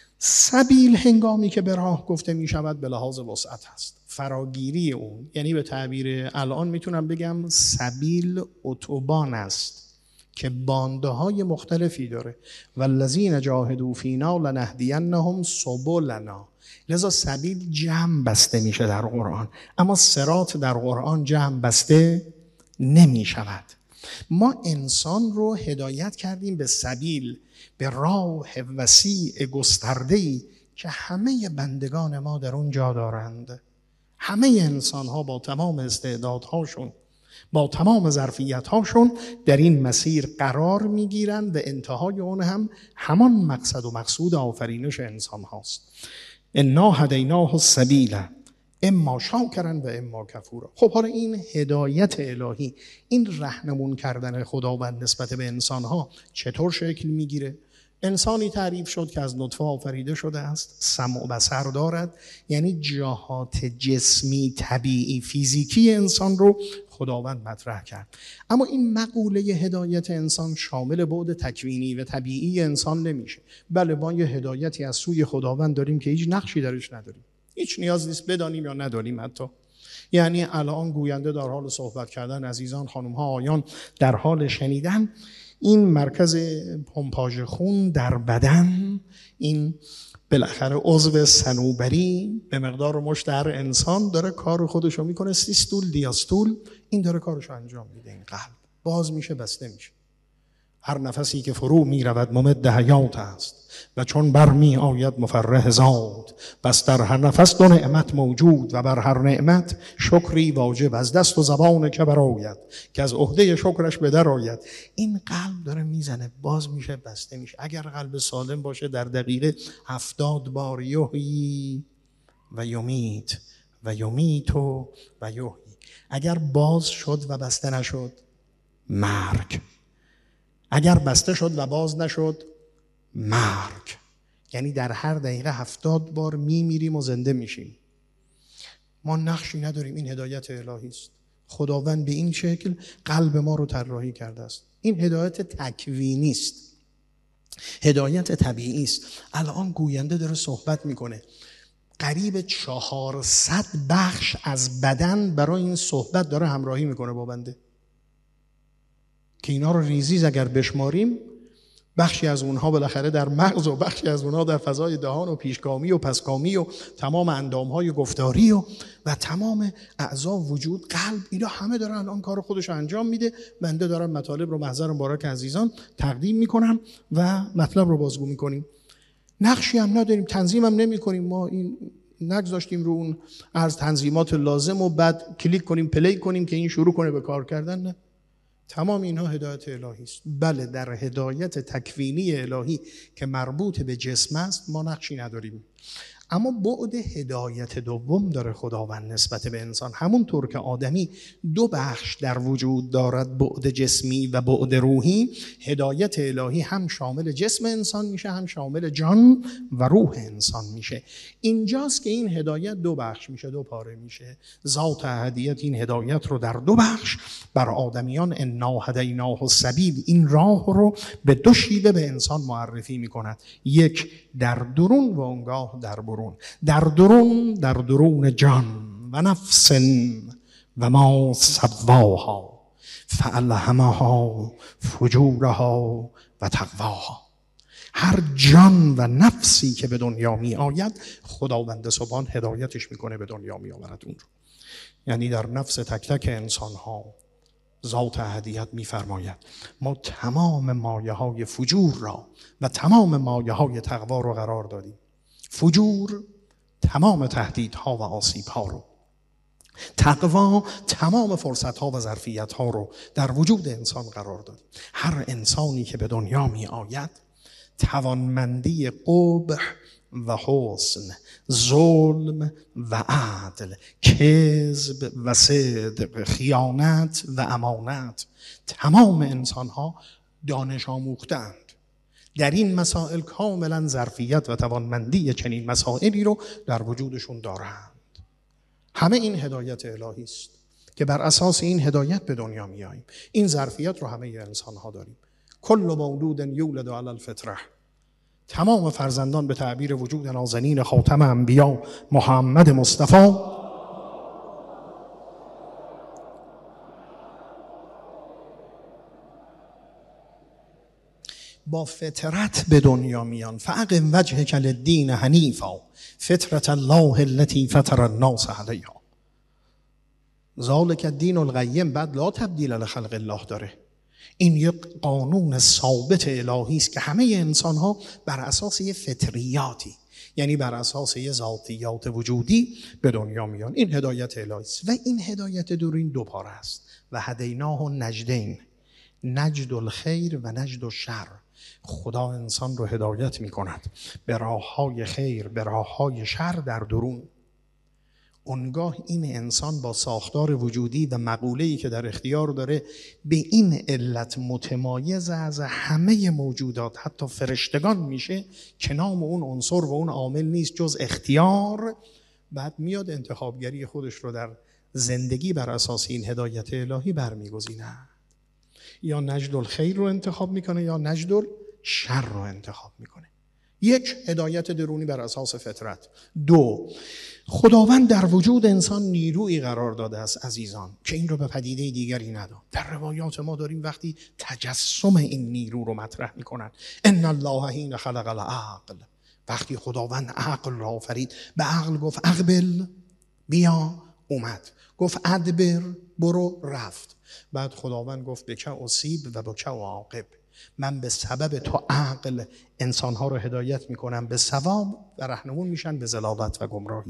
سبیل هنگامی که به راه گفته میشود به لحاظ وسعت هست، فراگیری اون. یعنی به تعبیر الان میتونم بگم سبیل اتوبان است که بانده های مختلفی داره. والذین جاهدوا فینا لنهدینهم سبلنا. لذا سبیل جمع بسته میشه در قرآن، اما صراط در قرآن جمع بسته نمی شود. ما انسان رو هدایت کردیم به سبیل، به راه وسیع گسترده‌ای که همه بندگان ما در اون جا دارند. همه انسان ها با تمام استعدادهاشون، با تمام ظرفیت‌هاشون در این مسیر قرار می‌گیرند و انتهای اون هم همان مقصد و مقصود آفرینش انسان هاست. انا هدیناه السبیل اما شاکرا و اما کفورا. خب حالا این هدایت الهی، این راهنمون کردن خداوند نسبت به انسان‌ها چطور شکل می‌گیره؟ انسانی تعریف شد که از نطفه آفریده شده است، سمع و بصر دارد، یعنی جهات جسمی طبیعی فیزیکی انسان رو خداوند مطرح کرد. اما این مقوله هدایت انسان شامل بعد تکوینی و طبیعی انسان نمیشه. بله ما یه هدایتی از سوی خداوند داریم که هیچ نقشی درش نداریم، هیچ نیاز نیست بدانیم یا ندانیم. حتی یعنی الان گوینده در حال صحبت کردن، عزیزان خانم ها آیان در حال شنیدن، این مرکز پمپاژ خون در بدن، این بالاخره عضو صنوبری به مقدار مشت هر انسان داره کار خودشو میکنه، سیستول دیاستول، این داره کارشو انجام میده. این قلب باز میشه بسته میشه. هر نفسی که فرو میرود ممد حیات است و چون بر می آید مفرح زاد. بس در هر نفس دو نعمت موجود و بر هر نعمت شکری واجب از دست و زبان که برآید که از عهده شکرش به در آید. این قلب داره میزنه، باز میشه بسته میشه. اگر قلب سالم باشه در دقیقه هفتاد بار یحیی و یمیت و یمیت و یحیی. اگر باز شد و بسته نشد مرگ، اگر بسته شد و باز نشد مرگ. یعنی در هر دقیقه هفتاد بار میمیریم و زنده میشیم. ما نقشی نداریم، این هدایت الهی است. خداوند به این شکل قلب ما رو طراحی کرده است. این هدایت تکوینی است، هدایت طبیعی است. الان گوینده داره صحبت میکنه، قریب چهارصد بخش از بدن برای این صحبت داره همراهی میکنه با بنده، که اینا رو ریزیز اگر بشماریم بخشی از اونها بالاخره در مغز و بخشی از اونها در فضای دهان و پیشگامی و پسگامی و تمام اندامهای گفتاری و و تمام اعضا وجود، قلب، اینا همه دارن الان کار خودش انجام میده. بنده دارم مطالب رو محضر مبارک عزیزان تقدیم میکنم و مطلب رو بازگو میکنیم. نقشی هم نداریم، تنظیم هم نمی کنیم. ما این نگذاشتیم رو اون از تنظیمات لازم و بعد کلیک کنیم پلی کنیم که این شروع کنه به کار کردن. نه، تمام اینها هدایت الهی است. بله، در هدایت تکوینی الهی که مربوط به جسم است ما نقشی نداریم، اما بعد هدایت دوم داره خداوند نسبت به انسان. همونطور که آدمی دو بخش در وجود دارد، بعد جسمی و بعد روحی، هدایت الهی هم شامل جسم انسان میشه هم شامل جان و روح انسان میشه. اینجاست که این هدایت دو بخش میشه، دو پاره میشه. ذات احدیت این هدایت رو در دو بخش بر آدمیان انا هدیناه السبیل، این راه رو به دو شیوه به انسان معرفی میکند. یک در درون و آنگاه در برون. در درون، در درون جان و نفس و ما سواها فالهمها فجورها و تقواها. هر جان و نفسی که به دنیا می آید خداوند سبحان هدایتش میکنه به دنیا می آورد اون رو. یعنی در نفس تک تک انسان ها ذات احدیت می‌فرماید ما تمام مایه های فجور را و تمام مایه های تقوا رو قرار دادیم. فجور تمام تهدیدها و آسیب‌ها رو، تقوا تمام فرصت‌ها و ظرفیت‌ها رو در وجود انسان قرار داد. هر انسانی که به دنیا می آید توانمندی قبح و حسن، ظلم و عدل، کذب و صدق، خیانت و امانت، تمام انسان‌ها دانش آموختند. در این مسائل کاملا ظرفیت و توانمندی چنین مسائلی رو در وجودشون دارند. همه این هدایت الهی است که بر اساس این هدایت به دنیا میاییم. این ظرفیت رو همه انسان‌ها داریم. کل مولود یولد علی الفطره، تمام فرزندان به تعبیر وجود نازنین خاتم انبیا محمد مصطفی با فطرت به دنیا میان. فاقم وجهک للدین حنیفا فطرة الله التي فطر الناس علیها ذلک الدین القیم. بعد لا تبدیل لخلق الله داره. این یک قانون ثابت الهی است که همه انسان‌ها بر اساس یه فطریاتی، یعنی بر اساس یه ذاتیات وجودی به دنیا میان. این هدایت الهی است و این هدایت درین دو پاره است. و هدیناه النجدین، نجد الخیر و نجد الشر. خدا انسان رو هدایت می‌کند به راه‌های خیر، به راه‌های شر در درون. اونگاه این انسان با ساختار وجودی و مقوله‌ای که در اختیار داره به این علت متمایز از همه موجودات، حتی فرشتگان میشه که نام اون عنصر و اون عامل نیست جز اختیار. بعد میاد انتخابگری خودش رو در زندگی بر اساس این هدایت الهی برمیگزینه. یا نجد الخیر رو انتخاب میکنه یا نجد الشر رو انتخاب میکنه. یک، هدایت درونی بر اساس فطرت. دو، خداوند در وجود انسان نیرویی قرار داده است عزیزان که این رو به پدیده دیگری نداد. در روایات ما داریم وقتی تجسم این نیرو رو مطرح میکنن، ان الله حین خلق العقل، وقتی خداوند عقل را آفرید به عقل گفت اقبل، بیا، اومد. گفت ادبر، برو، رفت. بعد خداوند گفت بک اصیب و بک عاقب، من به سبب تو عقل انسانها رو هدایت میکنم به صواب و رهنمون میشن به ضلالت و گمراهی.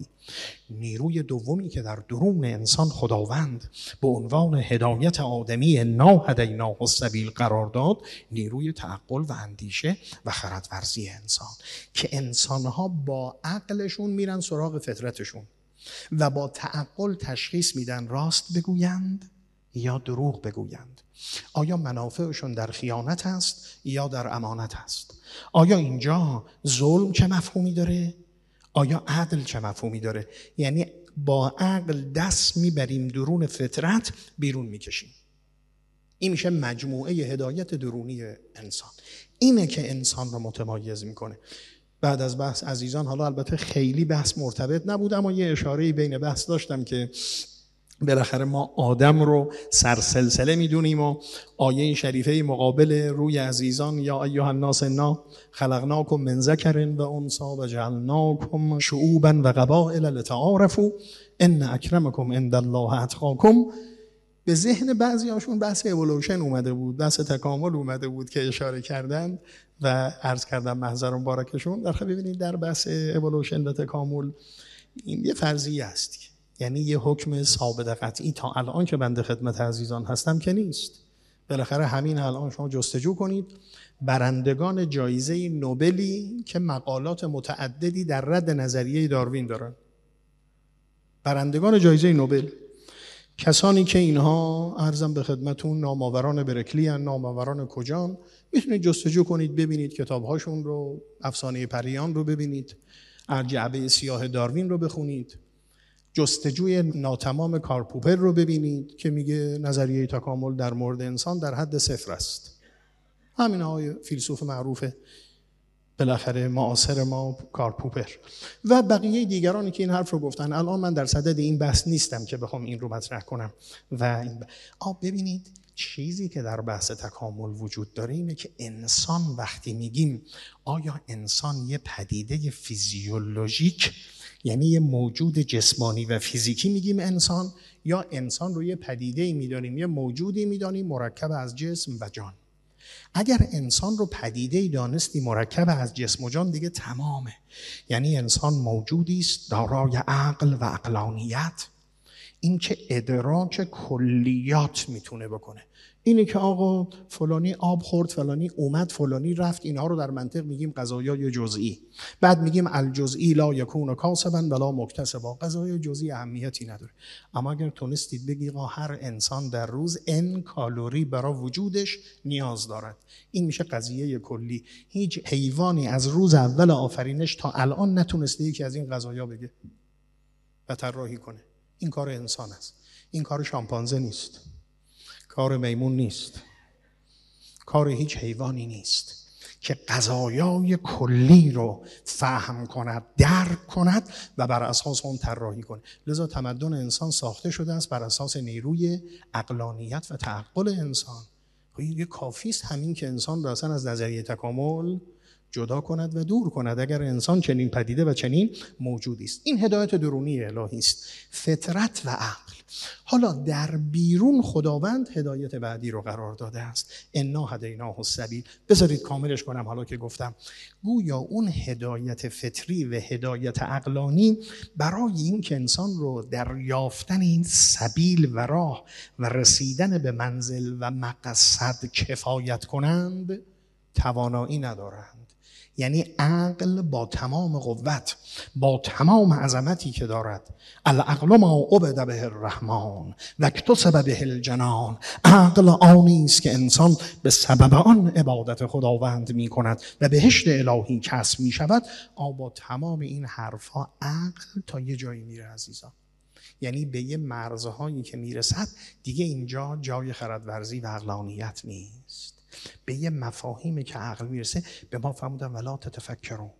نیروی دومی که در درون انسان خداوند به عنوان هدایت آدمی انا هدیناه السبیل قرار داد، نیروی تعقل و اندیشه و خردورزی انسان، که انسانها با عقلشون میرن سراغ فطرتشون و با تعقل تشخیص میدن راست بگویند یا دروغ بگویند. آیا منافعشون در خیانت است یا در امانت است؟ آیا اینجا ظلم چه مفهومی داره؟ آیا عدل چه مفهومی داره؟ یعنی با عقل دست میبریم درون فطرت، بیرون میکشیم. این میشه مجموعه هدایت درونی انسان. اینه که انسان رو متمایز میکنه. بعد از بحث عزیزان، حالا البته خیلی بحث مرتبط نبود اما یه اشاره‌ای بین بحث داشتم که بالاخره ما آدم رو سرسلسله میدونیم و آیه شریفه مقابل روی عزیزان یا ایها الناس انا خلقناکم من ذکر و انثی و جعلناکم شعوبا و قبائل لتعارفوا ان اکرمکم عند الله اتقاکم. به ذهن بعضی هاشون بحث اِوولوشن اومده بود، بحث تکامل اومده بود که اشاره کردن و عرض کردم محضر مبارکشون. در خب ببینید در بحث اِوولوشن و تکامل این یه فرضیه است، یعنی یه حکم ثابت قطعی تا الان که بنده خدمت عزیزان هستم که نیست. بالاخره همین الان شما جستجو کنید برندگان جایزه نوبلی که مقالات متعددی در رد نظریه داروین دارن، برندگان جایزه نوبل، کسانی که اینها عرضم به خدمتون نامآوران برکلی ان، نامآوران کجان، میتونید جستجو کنید ببینید کتابهاشون رو، افسانه پریان رو ببینید، جعبه سیاه داروین رو بخونید، جستجوی ناتمام کارل پوپر رو ببینید که میگه نظریه تکامل در مورد انسان در حد صفر است. همین های فیلسوف معروف بالاخره معاصر ما کارل پوپر و بقیه دیگرانی که این حرف رو گفتن. الان من در صدد این بحث نیستم که بخوام این رو مطرح کنم و این ب... آه ببینید چیزی که در بحث تکامل وجود داره اینه که انسان وقتی میگیم آیا انسان یه پدیده فیزیولوژیک، یعنی یه موجود جسمانی و فیزیکی میگیم انسان، یا انسان رو یه پدیده‌ای میدانیم، یه موجودی میدانیم مرکب از جسم و جان. اگر انسان رو پدیده‌ای دانستی مرکب از جسم و جان دیگه تمامه، یعنی انسان موجودی است دارای عقل و عقلانیت، این که ادراک کلیات میتونه بکنه. اینه که آقا فلانی آب خورد، فلانی اومد، فلانی رفت، اینها رو در منطق میگیم قضایای جزئی. بعد میگیم الجزئی لا یکون کاسبا ولا مکتسبا، قضایای جزئی اهمیتی نداره. اما اگر تونستید بگی آقا هر انسان در روز ان کالری برای وجودش نیاز دارد، این میشه قضیه کلی. هیچ حیوانی از روز اول آفرینش تا الان نتونسته یکی از این قضایا بگه و طراحی کنه. این کار انسان است. این کار شامپانزه نیست، کار میمون نیست، کار هیچ حیوانی نیست که قضایای کلی رو فهم کند، درک کند و بر اساس اون طراحی کنه. لذا تمدن انسان ساخته شده است بر اساس نیروی عقلانیت و تعقل انسان. یه کافی است همین که انسان رو اصلا از نظریه تکامل جدا کند و دور کند اگر انسان چنین پدیده و چنین موجودی است. این هدایت درونی الهی است، فطرت و عقل. حالا در بیرون خداوند هدایت بعدی رو قرار داده است، انا هدیناه السبیل. بذارید کاملش کنم. حالا که گفتم گویا اون هدایت فطری و هدایت عقلانی برای این که انسان رو در یافتن این سبیل و راه و رسیدن به منزل و مقصد کفایت کنند توانایی ندارند. یعنی عقل با تمام قوت، با تمام عظمتی که دارد، العقل ما عبد به الرحمن و اکتسب به الجنان، عقل آنی است که انسان به سبب آن عبادت خداوند می کند و بهشت الهی کسب می شود. با تمام این حرفا عقل تا یه جایی میره عزیزان، یعنی به یه مرزهایی که میرسد دیگه اینجا جای خردورزی و عقلانیت نیست. به یه مفاهیمی که عقل میرسه به ما فرمودن ولا تتفکرون،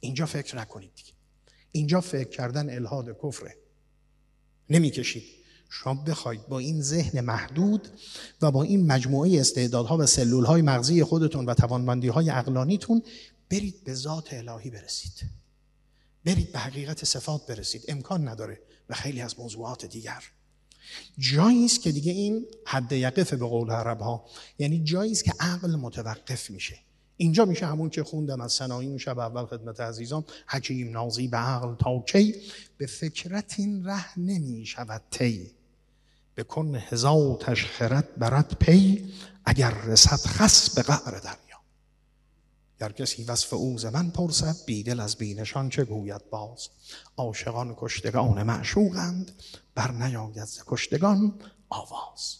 اینجا فکر نکنید دیگه. اینجا فکر کردن الحاد کفره. نمیکشید. شما بخواید با این ذهن محدود و با این مجموعه استعدادها و سلولهای مغزی خودتون و توانمندیهای عقلانیتون برید به ذات الهی برسید، برید به حقیقت صفات برسید. امکان نداره و خیلی از موضوعات دیگر. جایی است که دیگه این حد یقف به قول عرب‌ها، یعنی جایی است که عقل متوقف میشه. اینجا میشه همون که خوندم از سنایین شب اول خدمت عزیزان: حکیم نازی به عقل تا کی، به فکرت این ره نمی شود طی، به کن هزارتش خرد برد پی، اگر رسد خس به قعر دریا. گر کسی وصف او ز من پرسد، بیدل از بینشان چه گوید باز. عاشقان کشتگان معشوقند، بر نیاید ز کشتگان آواز.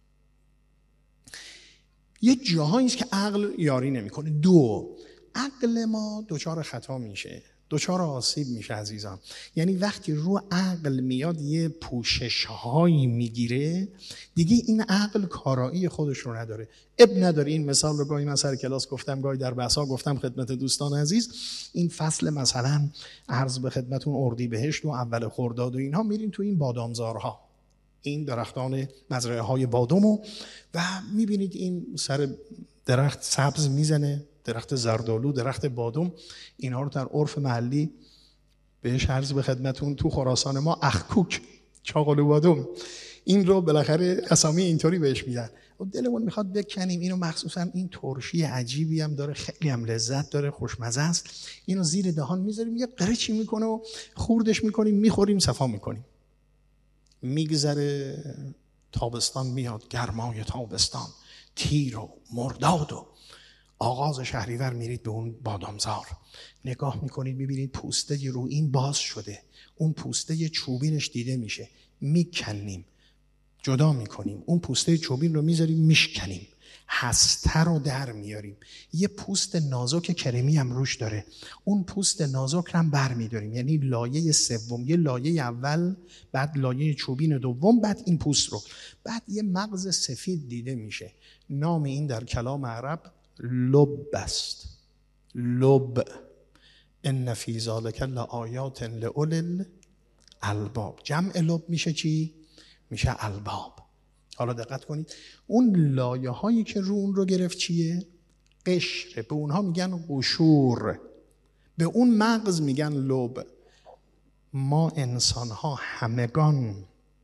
یه جاهایی است که عقل یاری نمیکنه. دو، عقل ما دچار خطا میشه، دچار آسیب میشه عزیزان. یعنی وقتی رو عقل میاد یه پوشش هایی میگیره، دیگه این عقل کارایی خودش رو نداره. اب نداره. این مثال رو گاهی من سر کلاس گفتم، گاهی در بحثا گفتم خدمت دوستان عزیز. این فصل مثلا عرض به خدمتون اردیبهشت و اول خرداد و اینها، میرین تو این بادامزارها، این درختان مزرعه های بادامو و میبینید این سر درخت سبز میزنه، درخت زردالو، درخت بادام. اینها رو در عرف محلی بهش عرض به خدمتون تو خراسان ما اخکوک، چاقلو بادام، این رو بالاخره اسامی اینطوری بهش میدن. و دلمون میخواد بکنیم اینو، مخصوصا این ترشی عجیبی هم داره، خیلی هم لذت داره، خوشمزه است. اینو زیر دهان میذاریم، یه قرچی میکنه و خوردش میکنیم، میخوریم، صفا میکنیم. میگذره تابستان میاد، گرمای تابستان، تیر و مرداد و آغاز شهریور، میرید به اون بادامزار، نگاه میکنید میبینید پوسته رو این باز شده، اون پوسته چوبینش دیده میشه، میکنیم، جدا میکنیم، اون پوسته چوبین رو میذاریم میشکنیم، هسته رو در میاریم، یه پوست نازک کرمی هم روش داره، اون پوست نازک رو هم بر میداریم. یعنی لایه سوم، یه لایه اول، بعد لایه چوبین دوم، بعد این پوست رو، بعد یه مغز سفید دیده میشه. نام این در کلام عرب لب است. لب. ان فی ذلک لآیات لأولی الالباب. جمع لب میشه چی؟ میشه الباب. حالا دقت کنید، اون لایه هایی که رو اون رو گرفت چیه؟ قشره. به اونها میگن قشور، به اون مغز میگن لب. ما انسان ها همگان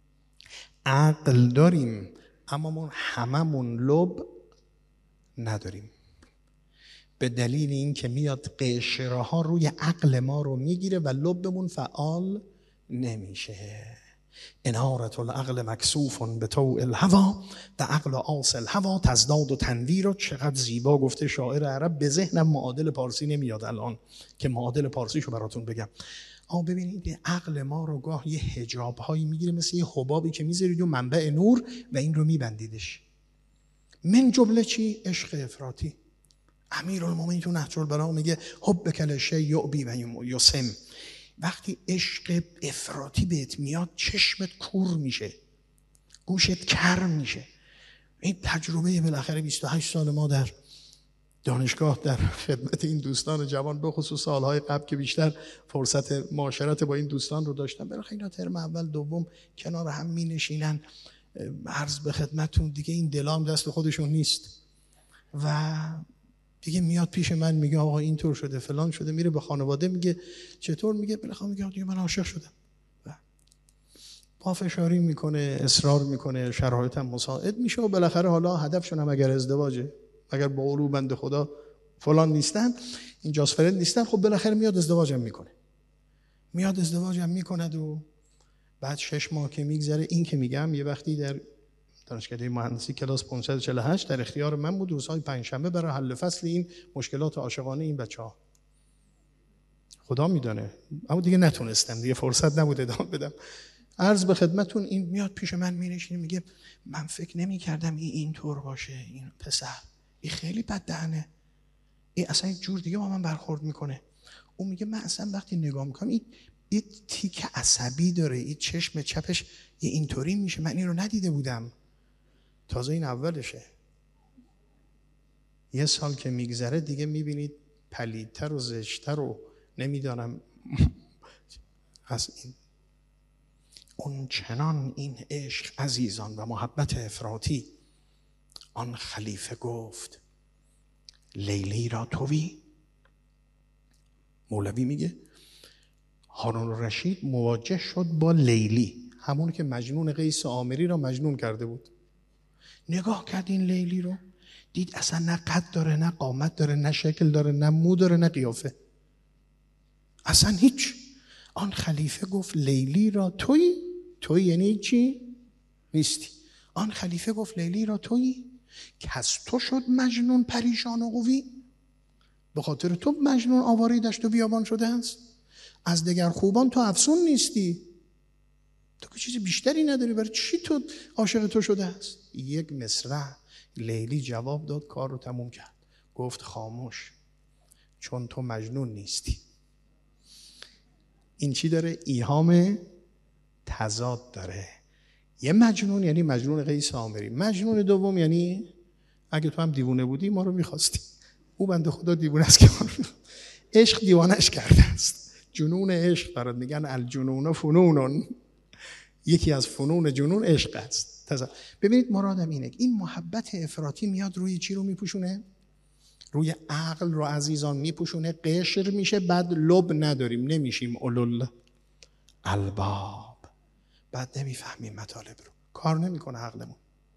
عقل داریم، اما ما هممون لب نداریم، به دلیل این که میاد قشره ها روی عقل ما رو میگیره و لبمون فعال نمیشه. انارت العقل مکسوف به طوع الهوا، و عقل آس الهوا تزداد و تنویر. رو چقدر زیبا گفته شاعر عرب. به ذهنم معادل پارسی نمیاد الان که معادل پارسیشو براتون بگم. آه ببینید عقل ما رو گاه یه حجاب هایی میگیره، مثل یه حبابی که میذارید و منبع نور و این رو میبندیدش. من جمله چی؟ عشق افراطی. امیرالمومنین تو نهج البلاغه میگه حب کل شیء یعبی و یسم. وقتی عشق افراطی بهت میاد، چشمت کور میشه، گوشت کر میشه. این تجربه بالاخره بیست و هشت سال ما در دانشگاه در خدمت این دوستان جوان، به خصوص سالهای قبل که بیشتر فرصت معاشرت با این دوستان رو داشتم، بالاخره اینا ترم اول دوم کنار هم می نشینن، عرض به خدمتون دیگه این دلام دست خودشون نیست و دیگه میاد پیش من میگه آقا اینطور شده فلان شده، میره به خانواده میگه چطور، میگه بالاخره میگه دیگه من عاشق شدم و پافشاری میکنه، اصرار میکنه، شرایطم مساعد میشه و بالاخره حالا هدفشون هم اگر ازدواجه، اگر با علو بنده خدا فلان نیستن، این جاسفرد نیستن، خب بالاخره میاد ازدواجم میکنه. میاد ازدواجم میکند و بعد شش ماه که میگذره، این که میگم یه وقتی در دانشکده مهندسی کلاس پانصد و چهل و هشت در اختیار من بود، روزهای پنجشنبه برای حل فصل این مشکلات عاشقانه این بچه‌ها. خدا میدونه، اما دیگه نتونستم، دیگه فرصت نبود ادامه بدم. عرض به خدمتون این میاد پیش من مینشینه میگه من فکر نمی‌کردم این اینطور باشه، این پسر این خیلی بد دهنه، این اصلا یک جور دیگه با من برخورد میکنه. اون میگه من اصلا وقتی نگاه میکنم این این تیک عصبی داره، این چشم چپش یه اینطوری میشه، من این رو ندیده بودم. تازه این اولشه. یه سال که میگذره دیگه میبینید پلیدتر و زشتر و نمیدانم از این اون چنان این عشق عزیزان و محبت افراطی. آن خلیفه گفت لیلی را تویی؟ مولوی میگه هارون الرشید مواجه شد با لیلی، همون که مجنون قیس آمری را مجنون کرده بود. نگاه کرد این لیلی رو، دید اصلا نه قد داره، نه قامت داره، نه شکل داره، نه مو داره، نه قیافه، اصلا هیچ. آن خلیفه گفت لیلی را تویی؟ تویی یعنی چی؟ نیستی. آن خلیفه گفت لیلی را تویی؟ که از تو شد مجنون پریشان و قوی، به خاطر تو مجنون آواره دشت و بیابان شده است. از دگر خوبان تو افسون نیستی، تو که چیزی بیشتری نداری، برای چی تو عاشق تو شده است؟ یک مصرع لیلی جواب داد، کار رو تموم کرد، گفت خاموش، چون تو مجنون نیستی. این چی داره؟ ایهام تضاد داره. یه مجنون یعنی مجنون قیس آمری، مجنون دوم یعنی اگه تو هم دیوونه بودی ما رو میخواستی. او بنده خدا دیوونه است که ما رو عشق دیوانش کرده است. جنون عشق برات میگن الجنون فنون، یکی از فنون جنون عشق است. ببینید مرادم اینه، این محبت افراطی میاد روی چی رو میپوشونه؟ روی عقل رو عزیزان میپوشونه، قشر میشه، بعد لب نداریم، نمیشیم اولل الباب، بعد نمیفهمیم مطالب رو، کار نمیکنه عقلمون.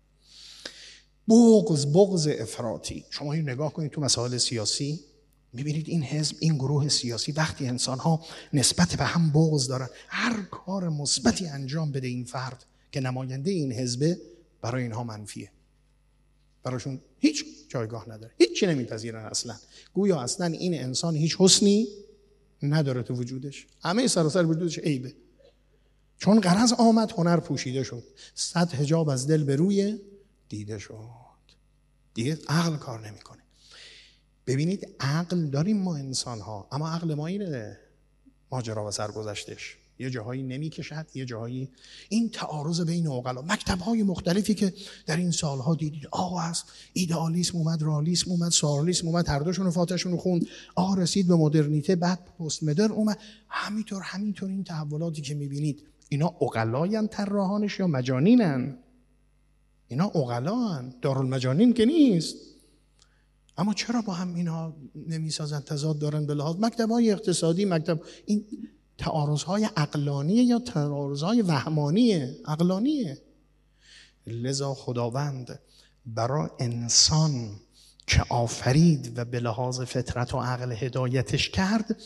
بغض بغض افراطی. شما این نگاه کنید تو مسائل سیاسی، میبینید این حزب، این گروه سیاسی، وقتی انسان ها نسبت به هم بغض دارن، هر کار مثبتی انجام بده این فرد که نماینده این حزبه، برای اینها منفیه، براشون هیچ جایگاه نداره، هیچی نمیپذیرن اصلا. گویا اصلا این انسان هیچ حسنی نداره تو وجودش، همه سراسر وجودش عیبه. چون غرض آمد هنر پوشیده شد، صد حجاب از دل به روی دیده شد، دیگه عقل کار نمیکنه. ببینید عقل داریم ما انسان ها، اما عقل ما اینه ماجرا و سرگذشتش، یه جاهایی نمیکشد، یه جاهایی این تعارض بین عقلا. مکتب های مختلفی که در این سالها دیدید، آقا هست ایدئالیسم اومد، رئالیسم اومد، سورالیسم اومد، هر دوشون فاتحشون رو خوند، آقا رسید به مدرنیته، بعد پست مدرن اومد، همینطور همینطور. این تحولاتی که میبینید اینا عقلاین طراحانش یا مجانینن؟ اینا عقلاان، دارالمجانین که نیست. اما چرا با هم اینا نمیسازن؟ تضاد دارن به لحاظ مکتب‌های اقتصادی، مکتب این تعارض‌های عقلانیه یا تعارض‌های وهمانیه؟ عقلانیه. لذا خداوند برای انسان که آفرید و به لحاظ فطرت و عقل هدایتش کرد،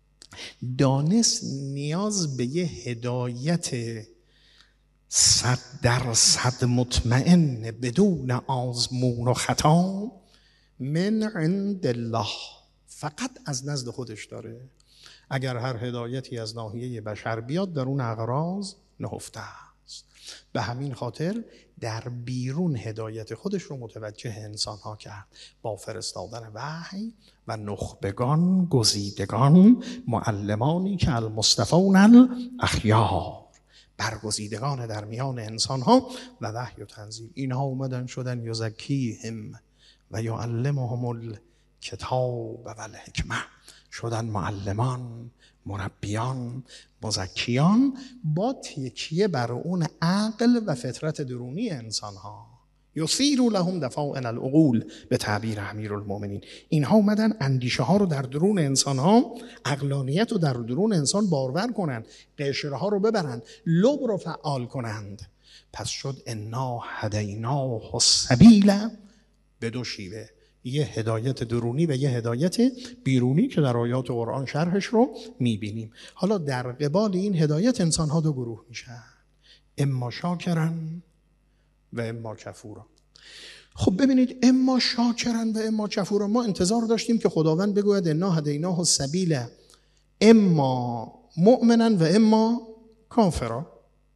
دانست نیاز به یه هدایت صد درصد مطمئن بدون آزمون و خطا من عند الله، فقط از نزد خودش داره. اگر هر هدایتی از ناحیه بشر بیاد، در اون اغراض نهفته است. به همین خاطر در بیرون هدایت خودش رو متوجه انسان ها کرد با فرستادن وحی و نخبگان گزیدگان، معلمانی که المصطفون الاخیار، برگزیدگان در میان انسان ها و وحی و تنزیل. اینها اومدن شدن یزکیهم و یعلمهم الکتاب و الحکمه، شدن معلمان، مربیان، مزکیان، با تکیه بر اون عقل و فطرت درونی انسان ها. یثیر لهم دفائن العقول به تعبیر امیرالمومنین. اینها اومدن اندیشه ها رو در درون انسان ها، عقلانیت رو در درون انسان بارور کنن، قشرها رو ببرن، لب رو فعال کنند. پس شد انا هدیناه السبیل به دو شیوه، یه هدایت درونی و یه هدایت بیرونی که در آیات قرآن شرحش رو میبینیم. حالا در قبال این هدایت انسان ها دو گروه میشن، اما شاکرن و اما کفورا. خب ببینید، اما شاکرن و اما کفورا، ما انتظار داشتیم که خداوند بگوید انا هدیناه السبیل اما مؤمنا و اما کافرا،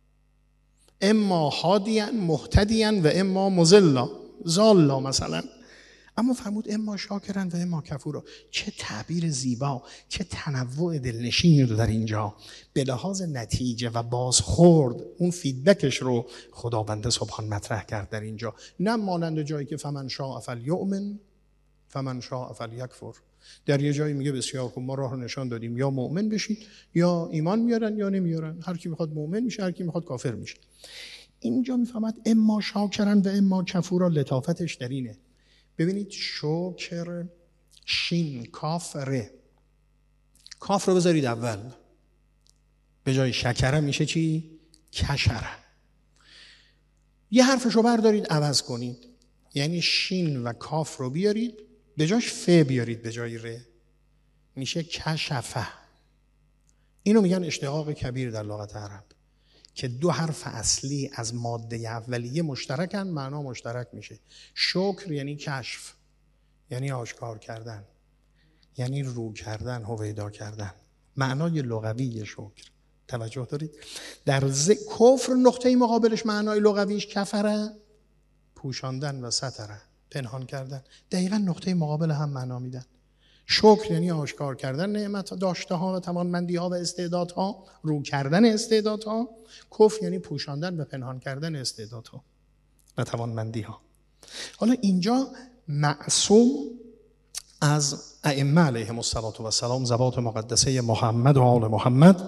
اما هادیا مهتدیا و اما مضلا ضالا مثلا. اما فرمود اما شاکرن و اما کفورا. چه تعبیر زیبا، چه تنوع دلنشینی رو در اینجا به لحاظ نتیجه و بازخورد، اون فیدبکش رو خداوند سبحان مطرح کرد در اینجا. نه مانند جایی که فمن شاء فلیؤمن فمن شاء فلیکفر، در یه جایی میگه بسیار خوب، ما راه رو نشان دادیم، یا مؤمن بشید یا ایمان میارن یا نمیارن، هر کی میخواد مؤمن میشه، هر کی میخواد کافر میشه. اینجا میفهمد اما شاکرن و اما کفورا. لطافتش در اینه. ببینید شکر، شین کاف ره، کاف رو بذارید اول، به جای شکره میشه چی؟ کشره. یه حرفش رو بردارید عوض کنید، یعنی شین و کاف رو بیارید به جاش ف بیارید به جای ر، میشه کشفه. اینو میگن اشتقاق کبیر در لغت عرب، که دو حرف اصلی از ماده اولیه مشترکن، معنا مشترک میشه. شکر یعنی کشف، یعنی آشکار کردن، یعنی رو کردن، هویدا کردن. معنای لغوی شکر توجه دارید؟ در ز... کفر نقطه مقابلش معنای لغویش کفره، پوشاندن و ستره، پنهان کردن. دقیقا نقطه مقابل هم معنا میدن. شکر یعنی آشکار کردن نعمت داشته ها و توانمندی ها و استعدادها، رو کردن استعدادها. کفر یعنی پوشاندن و پنهان کردن استعدادها و توانمندی ها. حالا اینجا معصوم از ائمه علیهم السلام، ذوات مقدسه محمد و آل محمد،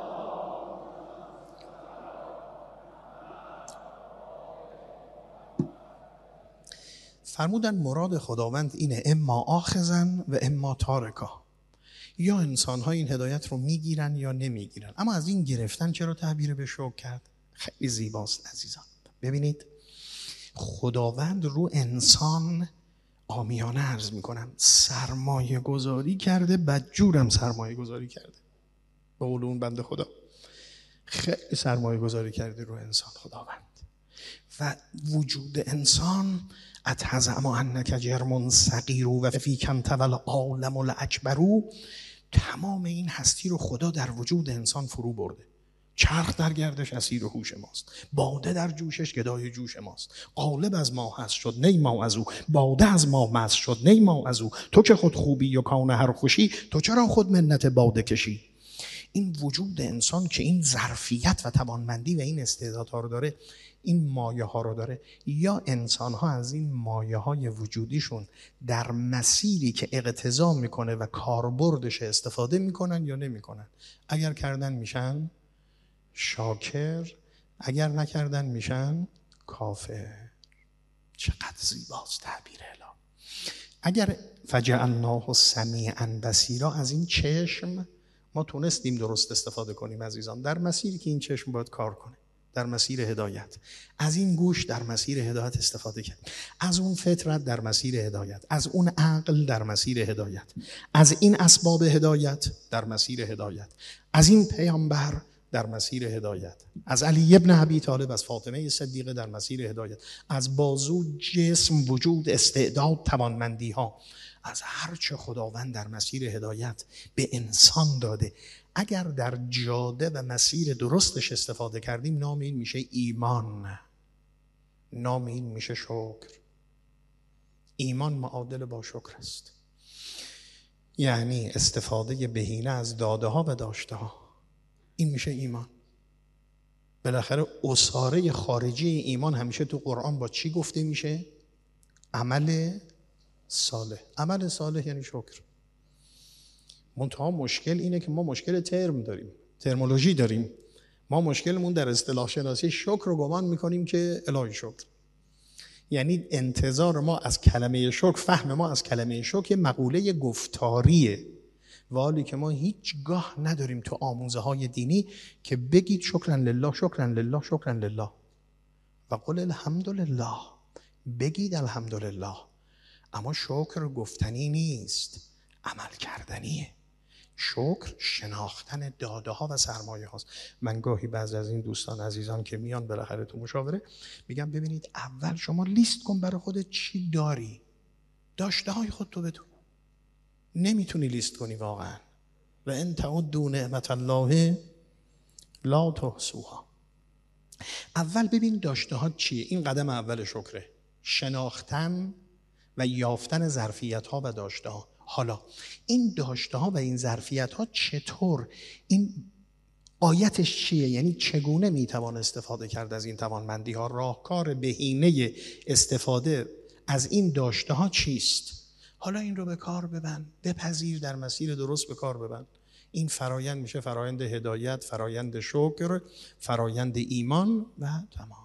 فرمودن مراد خداوند اینه اما آخذن و اما تارکا، یا انسان‌ها این هدایت رو میگیرن یا نمیگیرن. اما از این گرفتن چرا تعبیر به شکر کرد؟ خیلی زیباست عزیزان. ببینید خداوند رو انسان عامیانه عرض میکنم سرمایه گذاری کرده، بدجورم سرمایه گذاری کرده. به قول اون بنده خدا خیلی سرمایه گذاری کرده رو انسان خداوند. و وجود انسان اتحزم انک جرم صغیر و فی کم تول عالم الاکبر، تمام این هستی رو خدا در وجود انسان فرو برده. چرخ در گردش اسیر هوش ماست، باده در جوشش گدای جوش ماست. قالب از ما هست شد نی ما از او، باده از ما مست شد نی ما از او. تو که خود خوبی و کان هر خوشی، تو چرا خود منت باده کشی. این وجود انسان که این ظرفیت و توانمندی و این استعدادها رو داره، این مایه ها رو داره، یا انسان ها از این مایه های وجودیشون در مسیری که اقتضا میکنه و کاربردش استفاده میکنن یا نمیکنن. اگر کردن میشن شاکر، اگر نکردن میشن کافر. چقدر زیباست تعبیر الهی. اگر فجعلناه سمیعا بصیرا، از این چشم ما تونستیم درست استفاده کنیم عزیزان، در مسیری که این چشم باید کار کنه، در مسیر هدایت. از این گوش در مسیر هدایت استفاده کرد، از اون فطرت در مسیر هدایت، از اون عقل در مسیر هدایت، از این اسباب هدایت در مسیر هدایت، از این پیامبر در مسیر هدایت، از علی ابن ابی طالب، از فاطمه صدیقه در مسیر هدایت، از بازو، جسم، وجود، استعداد، توانمندی ها، از هر چه خداوند در مسیر هدایت به انسان داده. اگر در جاده و مسیر درستش استفاده کردیم، نام این میشه ایمان، نام این میشه شکر. ایمان معادل با شکر است، یعنی استفاده بهینه از داده ها و داشته ها، این میشه ایمان. بالاخره اساره خارجی ایمان همیشه تو قرآن با چی گفته میشه؟ عمل صالح. عمل صالح یعنی شکر. منتها مشکل اینه که ما مشکل ترم داریم، ترمولوژی داریم. ما مشکلمون در اصطلاح شناسی شکر رو گمان میکنیم که الهی شکر، یعنی انتظار ما از کلمه شکر، فهم ما از کلمه شکر مقوله گفتاریه، ولی که ما هیچگاه نداریم تو آموزه های دینی که بگید شکرا لله، شکرا لله، شکرا لله و قل الحمدلله، بگید الحمدلله. اما شکر گفتنی نیست، عمل کردنیه. شکر شناختن داده ها و سرمایه هاست. من گاهی بعضی از این دوستان عزیزان که میان بالاخره تو مشاوره، میگم ببینید اول شما لیست کن برای خودت چی داری، داشته های خودتو بدون. نمیتونی لیست کنی واقعا. و ان تعدوا نعمت الله لا تحصوها. اول ببین داشته ها چیه. این قدم اول شکره، شناختن و یافتن ظرفیت ها و داشته ها. حالا این داشته ها و این ظرفیت ها چطور، این آیتش چیه؟ یعنی چگونه میتوان استفاده کرد از این توانمندی ها؟ راهکار بهینه استفاده از این داشته ها چیست؟ حالا این رو به کار ببند، بپذیر، در مسیر درست به کار ببند. این فرایند میشه فرایند هدایت، فرایند شکر، فرایند ایمان و تمام.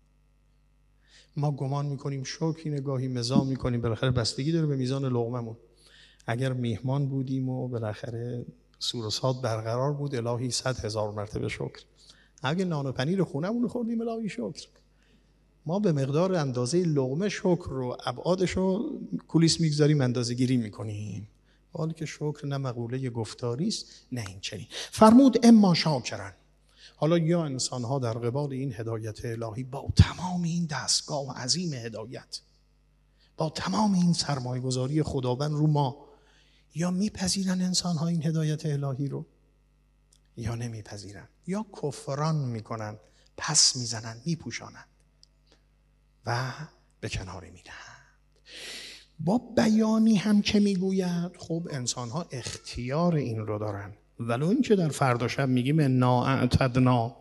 ما گمان میکنیم شکر، نگاهی مزاح میکنیم، بالاخره بستگی داره به میزان لقممون. اگر میهمان بودیم و بالاخره سور و صاد برقرار بود، الهی صد هزار مرتبه شکر. اگه نان و پنیر خونمون رو خوردیم، الهی شکر. ما به مقدار اندازه لقمه شکر رو ابعادش رو کولیس میگذاریم، اندازه گیری میکنیم، حالی که شکر نه مقوله گفتاری است نه این چنین. فرمود اما شاکرن. حالا یا انسان‌ها در قبال این هدایت الهی با تمام این دستگاه عظیم هدایت، با تمام این سرمایه‌گذاری خداوند رو ما، یا میپذیرن انسان‌ها این هدایت الهی رو یا نمیپذیرن، یا کفران میکنن، پس میزنن، میپوشانن و به کناری میدهند. با بیانی هم که میگوید خب انسان‌ها اختیار این رو دارن، ولو این که در فردا شب میگیم انا اعتدنا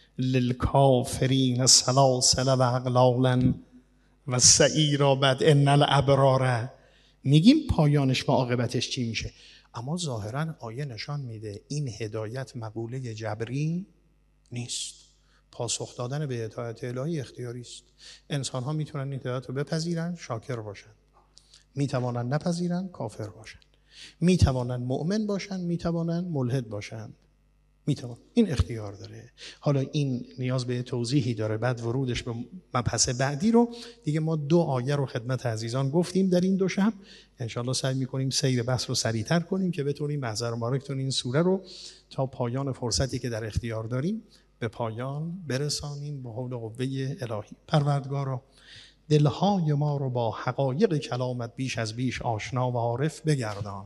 للکافرین سلاسل و اغلالا و سعیرا بعد ان الابرار، میگیم پایانش و عاقبتش چی میشه، اما ظاهرا آیه نشان میده این هدایت مقوله جبری نیست. پاسخ دادن به هدایت الهی اختیاری است. انسان ها میتونن این هدایت رو بپذیرن، شاکر باشن، میتوانن نپذیرن، کافر باشن، میتوانن مؤمن باشن، میتوانن ملحد باشن، میتوان. این اختیار داره. حالا این نیاز به توضیحی داره، بعد ورودش به مبحث بعدی رو دیگه ما دو آیه رو خدمت عزیزان گفتیم در این دو شب. انشالله سعی میکنیم سیر بحث رو سریعتر کنیم که بتونیم محضر مبارکتون این سوره رو تا پایان فرصتی که در اختیار داریم به پایان برسانیم به حول و قوه الهی. پروردگارا دلهای ما رو با حقایق کلامت بیش از بیش آشنا و عارف بگردان.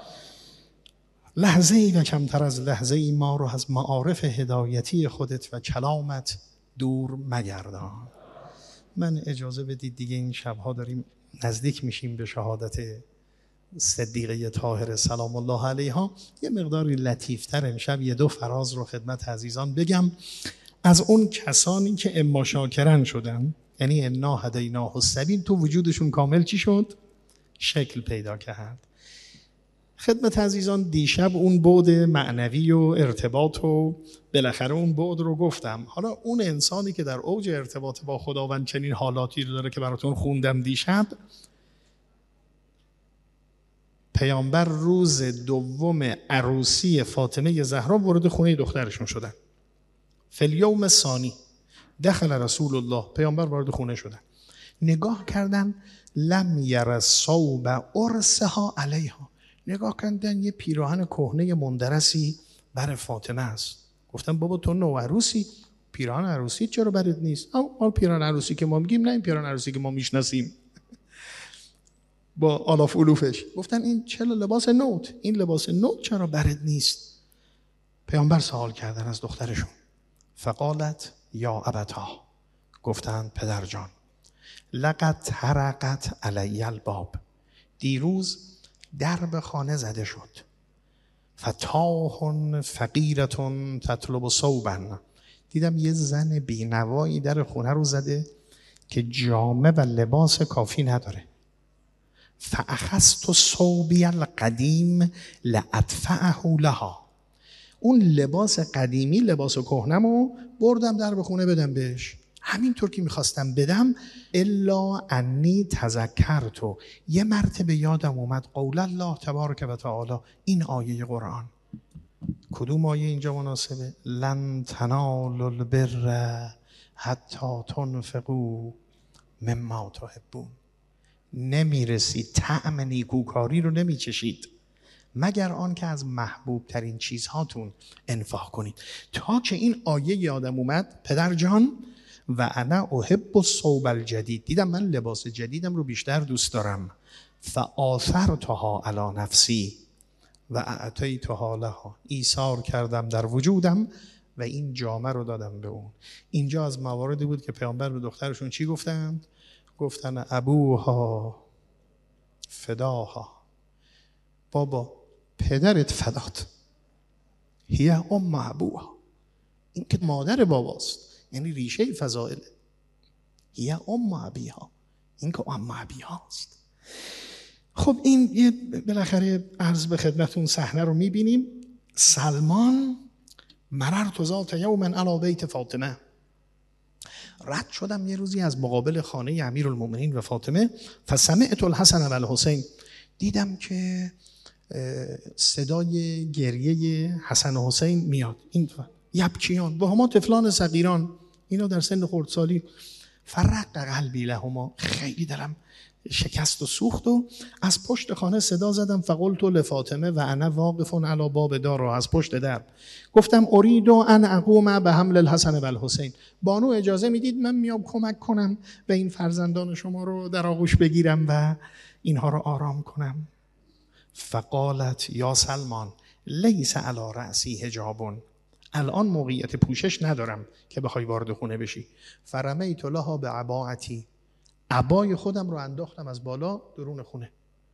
لحظه ای و کمتر از لحظه ای ما رو از معارف هدایتی خودت و کلامت دور مگردان. من اجازه بدید دیگه این شبها داریم نزدیک میشیم به شهادت صدیقه طاهره سلام الله علیها. یه مقداری لطیفتر امشب یه دو فراز رو خدمت عزیزان بگم از اون کسانی که اما شاکرن شدن، یعنی انا هدیناه السبیل، تو وجودشون کامل چی شد؟ شکل پیدا کرد. خدمت عزیزان دیشب اون بعد معنوی و ارتباط و بالاخره اون بعد رو گفتم. حالا اون انسانی که در اوج ارتباط با خداوند چنین حالاتی رو داره که براتون خوندم دیشب، پیامبر روز دوم عروسی فاطمه زهرا وارد خونه دخترشون شدن. فالیوم ثانی دخل رسول الله، پیامبر وارد خونه شدن، نگاه کردن لم یر صوب عرسها علیها، نگاه کردن یه پیراهن کهنه مندرسی بر فاطمه است. گفتم بابا تو نو عروسی، پیراهن عروسی چرا برات نیست؟ او مال پیراهن عروسی که ما میگیم، نه این پیراهن عروسی که ما میشناسیم با آلاف الوفش. گفتن این چرا لباس نوت، این لباس نوت چرا برات نیست؟ پیامبر سوال کردن از دخترشون، فقالت یا ابتا، گفتن پدر جان، لقد طرقت علی الباب، دیروز درب خانه زده شد، فتاح فقیرتون تطلب صوبا، دیدم یه زن بینوایی در خونه رو زده که جامه و لباس کافی نداره، فاخذت صوبی القدیم لادفعه لها، اون لباس قدیمی، لباس کهنمو بردم در به خونه بدم بهش، همینطور که میخواستم بدم الا انی تذکرتو، یه مرتبه یادم اومد قول الله تبارک و تعالی، این آیه قرآن. کدوم آیه اینجا مناسبه؟ لن تنالوا البر حتی تنفقوا مما تحبون، نمیرسید، طعم نیکوکاری رو نمیچشید مگر آن که از محبوب ترین چیزهاتون انفاق کنید. تا که این آیه یادم اومد پدر جان، و انا احب الثوب الجدید، دیدم من لباس جدیدم رو بیشتر دوست دارم، فآثرتها علی نفسی و اعطیتها لها، ایثار کردم در وجودم و این جامه رو دادم به اون. اینجا از مواردی بود که پیامبر به دخترشون چی گفتن؟ گفتن ابوها فداها، بابا پدرت فدات، هی ام ابوها، این که مادر باباست، یعنی ریشه فضائله، هی ام ابیها، این که ام ابیهاست. خب این یه بالاخره عرض به خدمتون صحنه رو میبینیم. سلمان مررت ذات یوم علی بیت فاطمه، رد شدم یه روزی از مقابل خانه امیرالمومنین و فاطمه، فسمعت الحسن و الحسین، دیدم که صدای گریه حسن و حسین میاد، این یبکیان و هما طفلان صغیران، اینا در سن خردسالی. فرق قلبی لهما، خیلی دلم شکست و سوخت و از پشت خانه صدا زدم، فقلت لفاطمه و انا واقف علی باب دار، از پشت در گفتم اريد ان اقوم به حمل الحسن و الحسین، بانو اجازه میدید من میام کمک کنم به این فرزندان شما رو در آغوش بگیرم و اینها رو آرام کنم. فقالت یا سلمان لیس علی رأسی حجاب، الان موقعیت پوشش ندارم که بخوای وارد خونه بشی. فرمیت لها بعباعتی، عبای خودم رو انداختم از بالا درون خونه.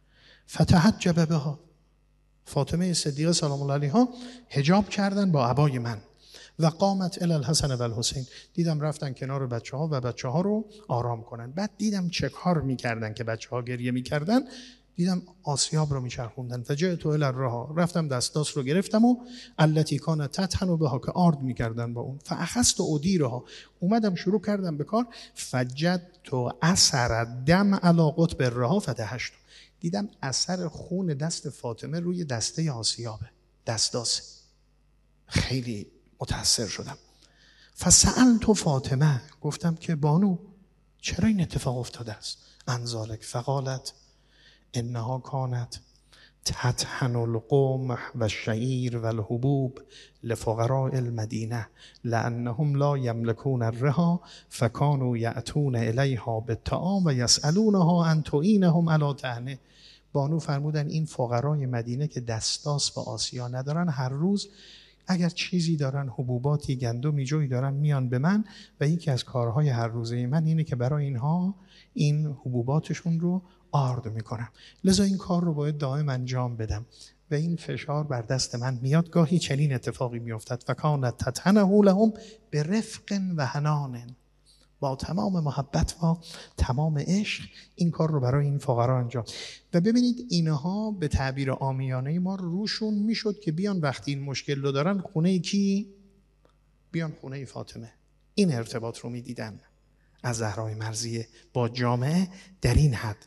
فتحجب بها، فاطمه صدیقه سلام الله علیها حجاب کردن با عبای من. و قامت الی الحسن و الحسین، دیدم رفتن کنار بچه ها و بچه ها رو آرام کنن. بعد دیدم چه کار میکردن که بچه ها گریه میکردن، دیدم آسیاب رو میچرخوندن. فجئت الی الرها، رفتم دستاس رو گرفتم و التی کانت تطحن بها، که آرد میکردن با اون. فاخذت ادیرها، اومدم شروع کردم به کار. فجدت اثر دم علی قطب الرها فتحشت، دیدم اثر خون دست فاطمه روی دسته آسیابه، دستاس. خیلی متاثر شدم. فسألت فاطمه، گفتم که بانو چرا این اتفاق افتاده است؟ انذالک، فقالت انها کانت تطحن القمح و الشعیر و الحبوب لفقراء المدینه لانهم لا یملکون الرها فکانوا یأتون الیها بالطعام و یسألونها ان تعینهم علی طحنه. بانو فرمودن این فقرای مدینه که دستاس و آسیا ندارن، هر روز اگر چیزی دارن، حبوباتی، گندمی، جوی دارن، میان به من و یکی از کارهای هر روزه من اینه که برای اینها این حبوباتشون رو آرد میکنم، لذا این کار رو باید دائم انجام بدم و این فشار بر دست من میاد. گاهی چنین اتفاقی میافتد. و کانت تطحنه لهم برفق و حنان، با تمام محبت و تمام عشق این کار رو برای این فقرا انجام. و ببینید اینها به تعبیر عامیانه ما روشون میشد که بیان وقتی این مشکل رو دارن خونه کی؟ بیان خونه فاطمه. این ارتباط رو میدیدن از زهرای مرضیه با جامعه در این حد.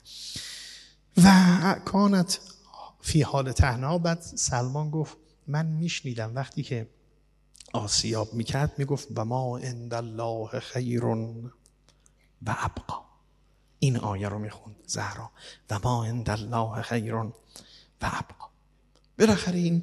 و کانت فی حال تهنا. بعد سلمان گفت من میشنیدم وقتی که آسیاب میکرد میگفت و ما عند الله خیر و ابقا، این آیه رو میخوند زهرا، و ما عند الله خیر و ابقا. بالاخره این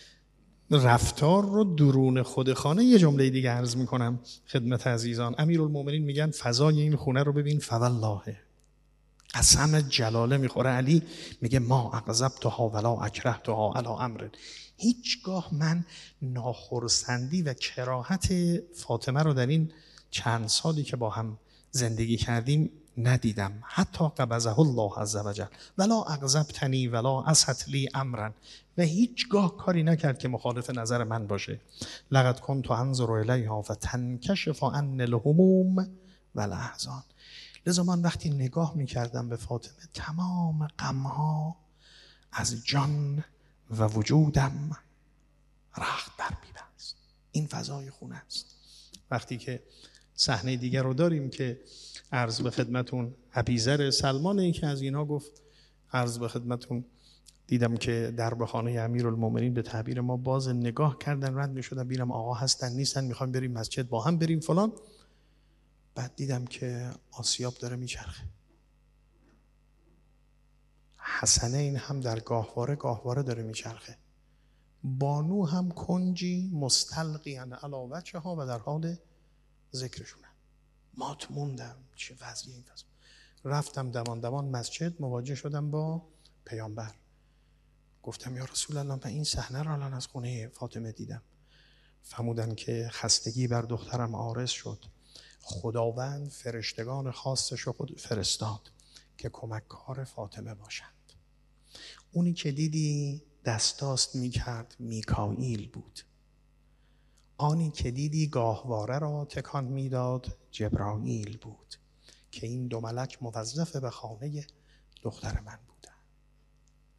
رفتار رو درون خود خانه. یه جمله دیگه عرض میکنم خدمت عزیزان. امیرالمومنین میگن فضای این خونه رو ببین، فوالله قسم جلاله میخوره. علی میگه ما اغضبتها ولا اکرهتها علی امر، هیچگاه من ناخرسندی و کراهت فاطمه رو در این چند سالی که با هم زندگی کردیم ندیدم. حتی قبضه الله عز وجل ولا اغضبتنی ولا اسهت لی امرا، و هیچگاه کاری نکرد که مخالف نظر من باشه. لقد كنت انظر الیها فتنکشف عن الهموم والاحزان. لذا من وقتی نگاه میکردم به فاطمه تمام غمها از جان و وجودم رخت بر میبست. این فضای خونه است. وقتی که صحنه دیگر رو داریم که عرض به خدمتون ابیذر سلمانه که از اینا گفت، عرض به خدمتون دیدم که در خانه امیرالمومنین به تعبیر ما باز نگاه کردن، رد میشدن ببینم آقا هستن نیستن، میخوایم بریم مسجد با هم بریم فلان. بعد دیدم که آسیاب داره میچرخه، حسنین هم در گاهواره گاهواره داره میچرخه، بانو هم کنجی مستلقیان علی وجهها و در حال ذکرشونه. مات موندم چه وضعی این وضع. رفتم دوان دوان مسجد، مواجه شدم با پیامبر. گفتم یا رسول الله من این صحنه را الان از خونه فاطمه دیدم. فرمودن که خستگی بر دخترم عارض شد، خداوند فرشتگان خاصش رو خود فرستاد که کمککار فاطمه باشند. اونی که دیدی دستاست میکرد میکائیل بود، آنی که دیدی گاهواره را تکان میداد جبرائیل بود، که این دو ملک موظف به خانه دختر من بودن.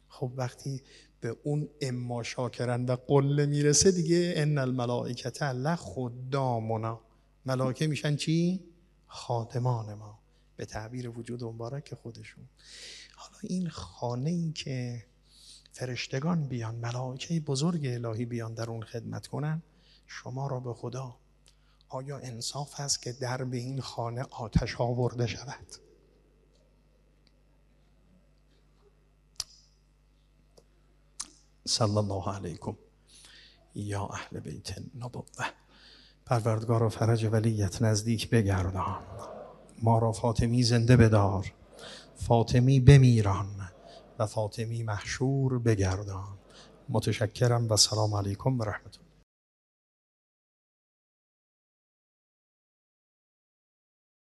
خب وقتی به اون اما شاکرن و قله میرسه دیگه ان الملائکه لخدامنا، ملائکه میشن چی؟ خادمان ما، به تعبیر وجود مبارک خودشون. حالا این خانه ای که فرشتگان بیان، ملائکه بزرگ الهی بیان در اون خدمت کنن، شما را به خدا آیا انصاف هست که در به این خانه آتش آورده شود؟ صلی الله علیکم یا اهل بیت النبوة. پروردگار و فرج ولیت نزدیک بگردان، ما را فاطمی زنده بدار، فاطمی بمیران و فاطمی محشور بگردان. متشکرم و سلام علیکم و رحمت الله.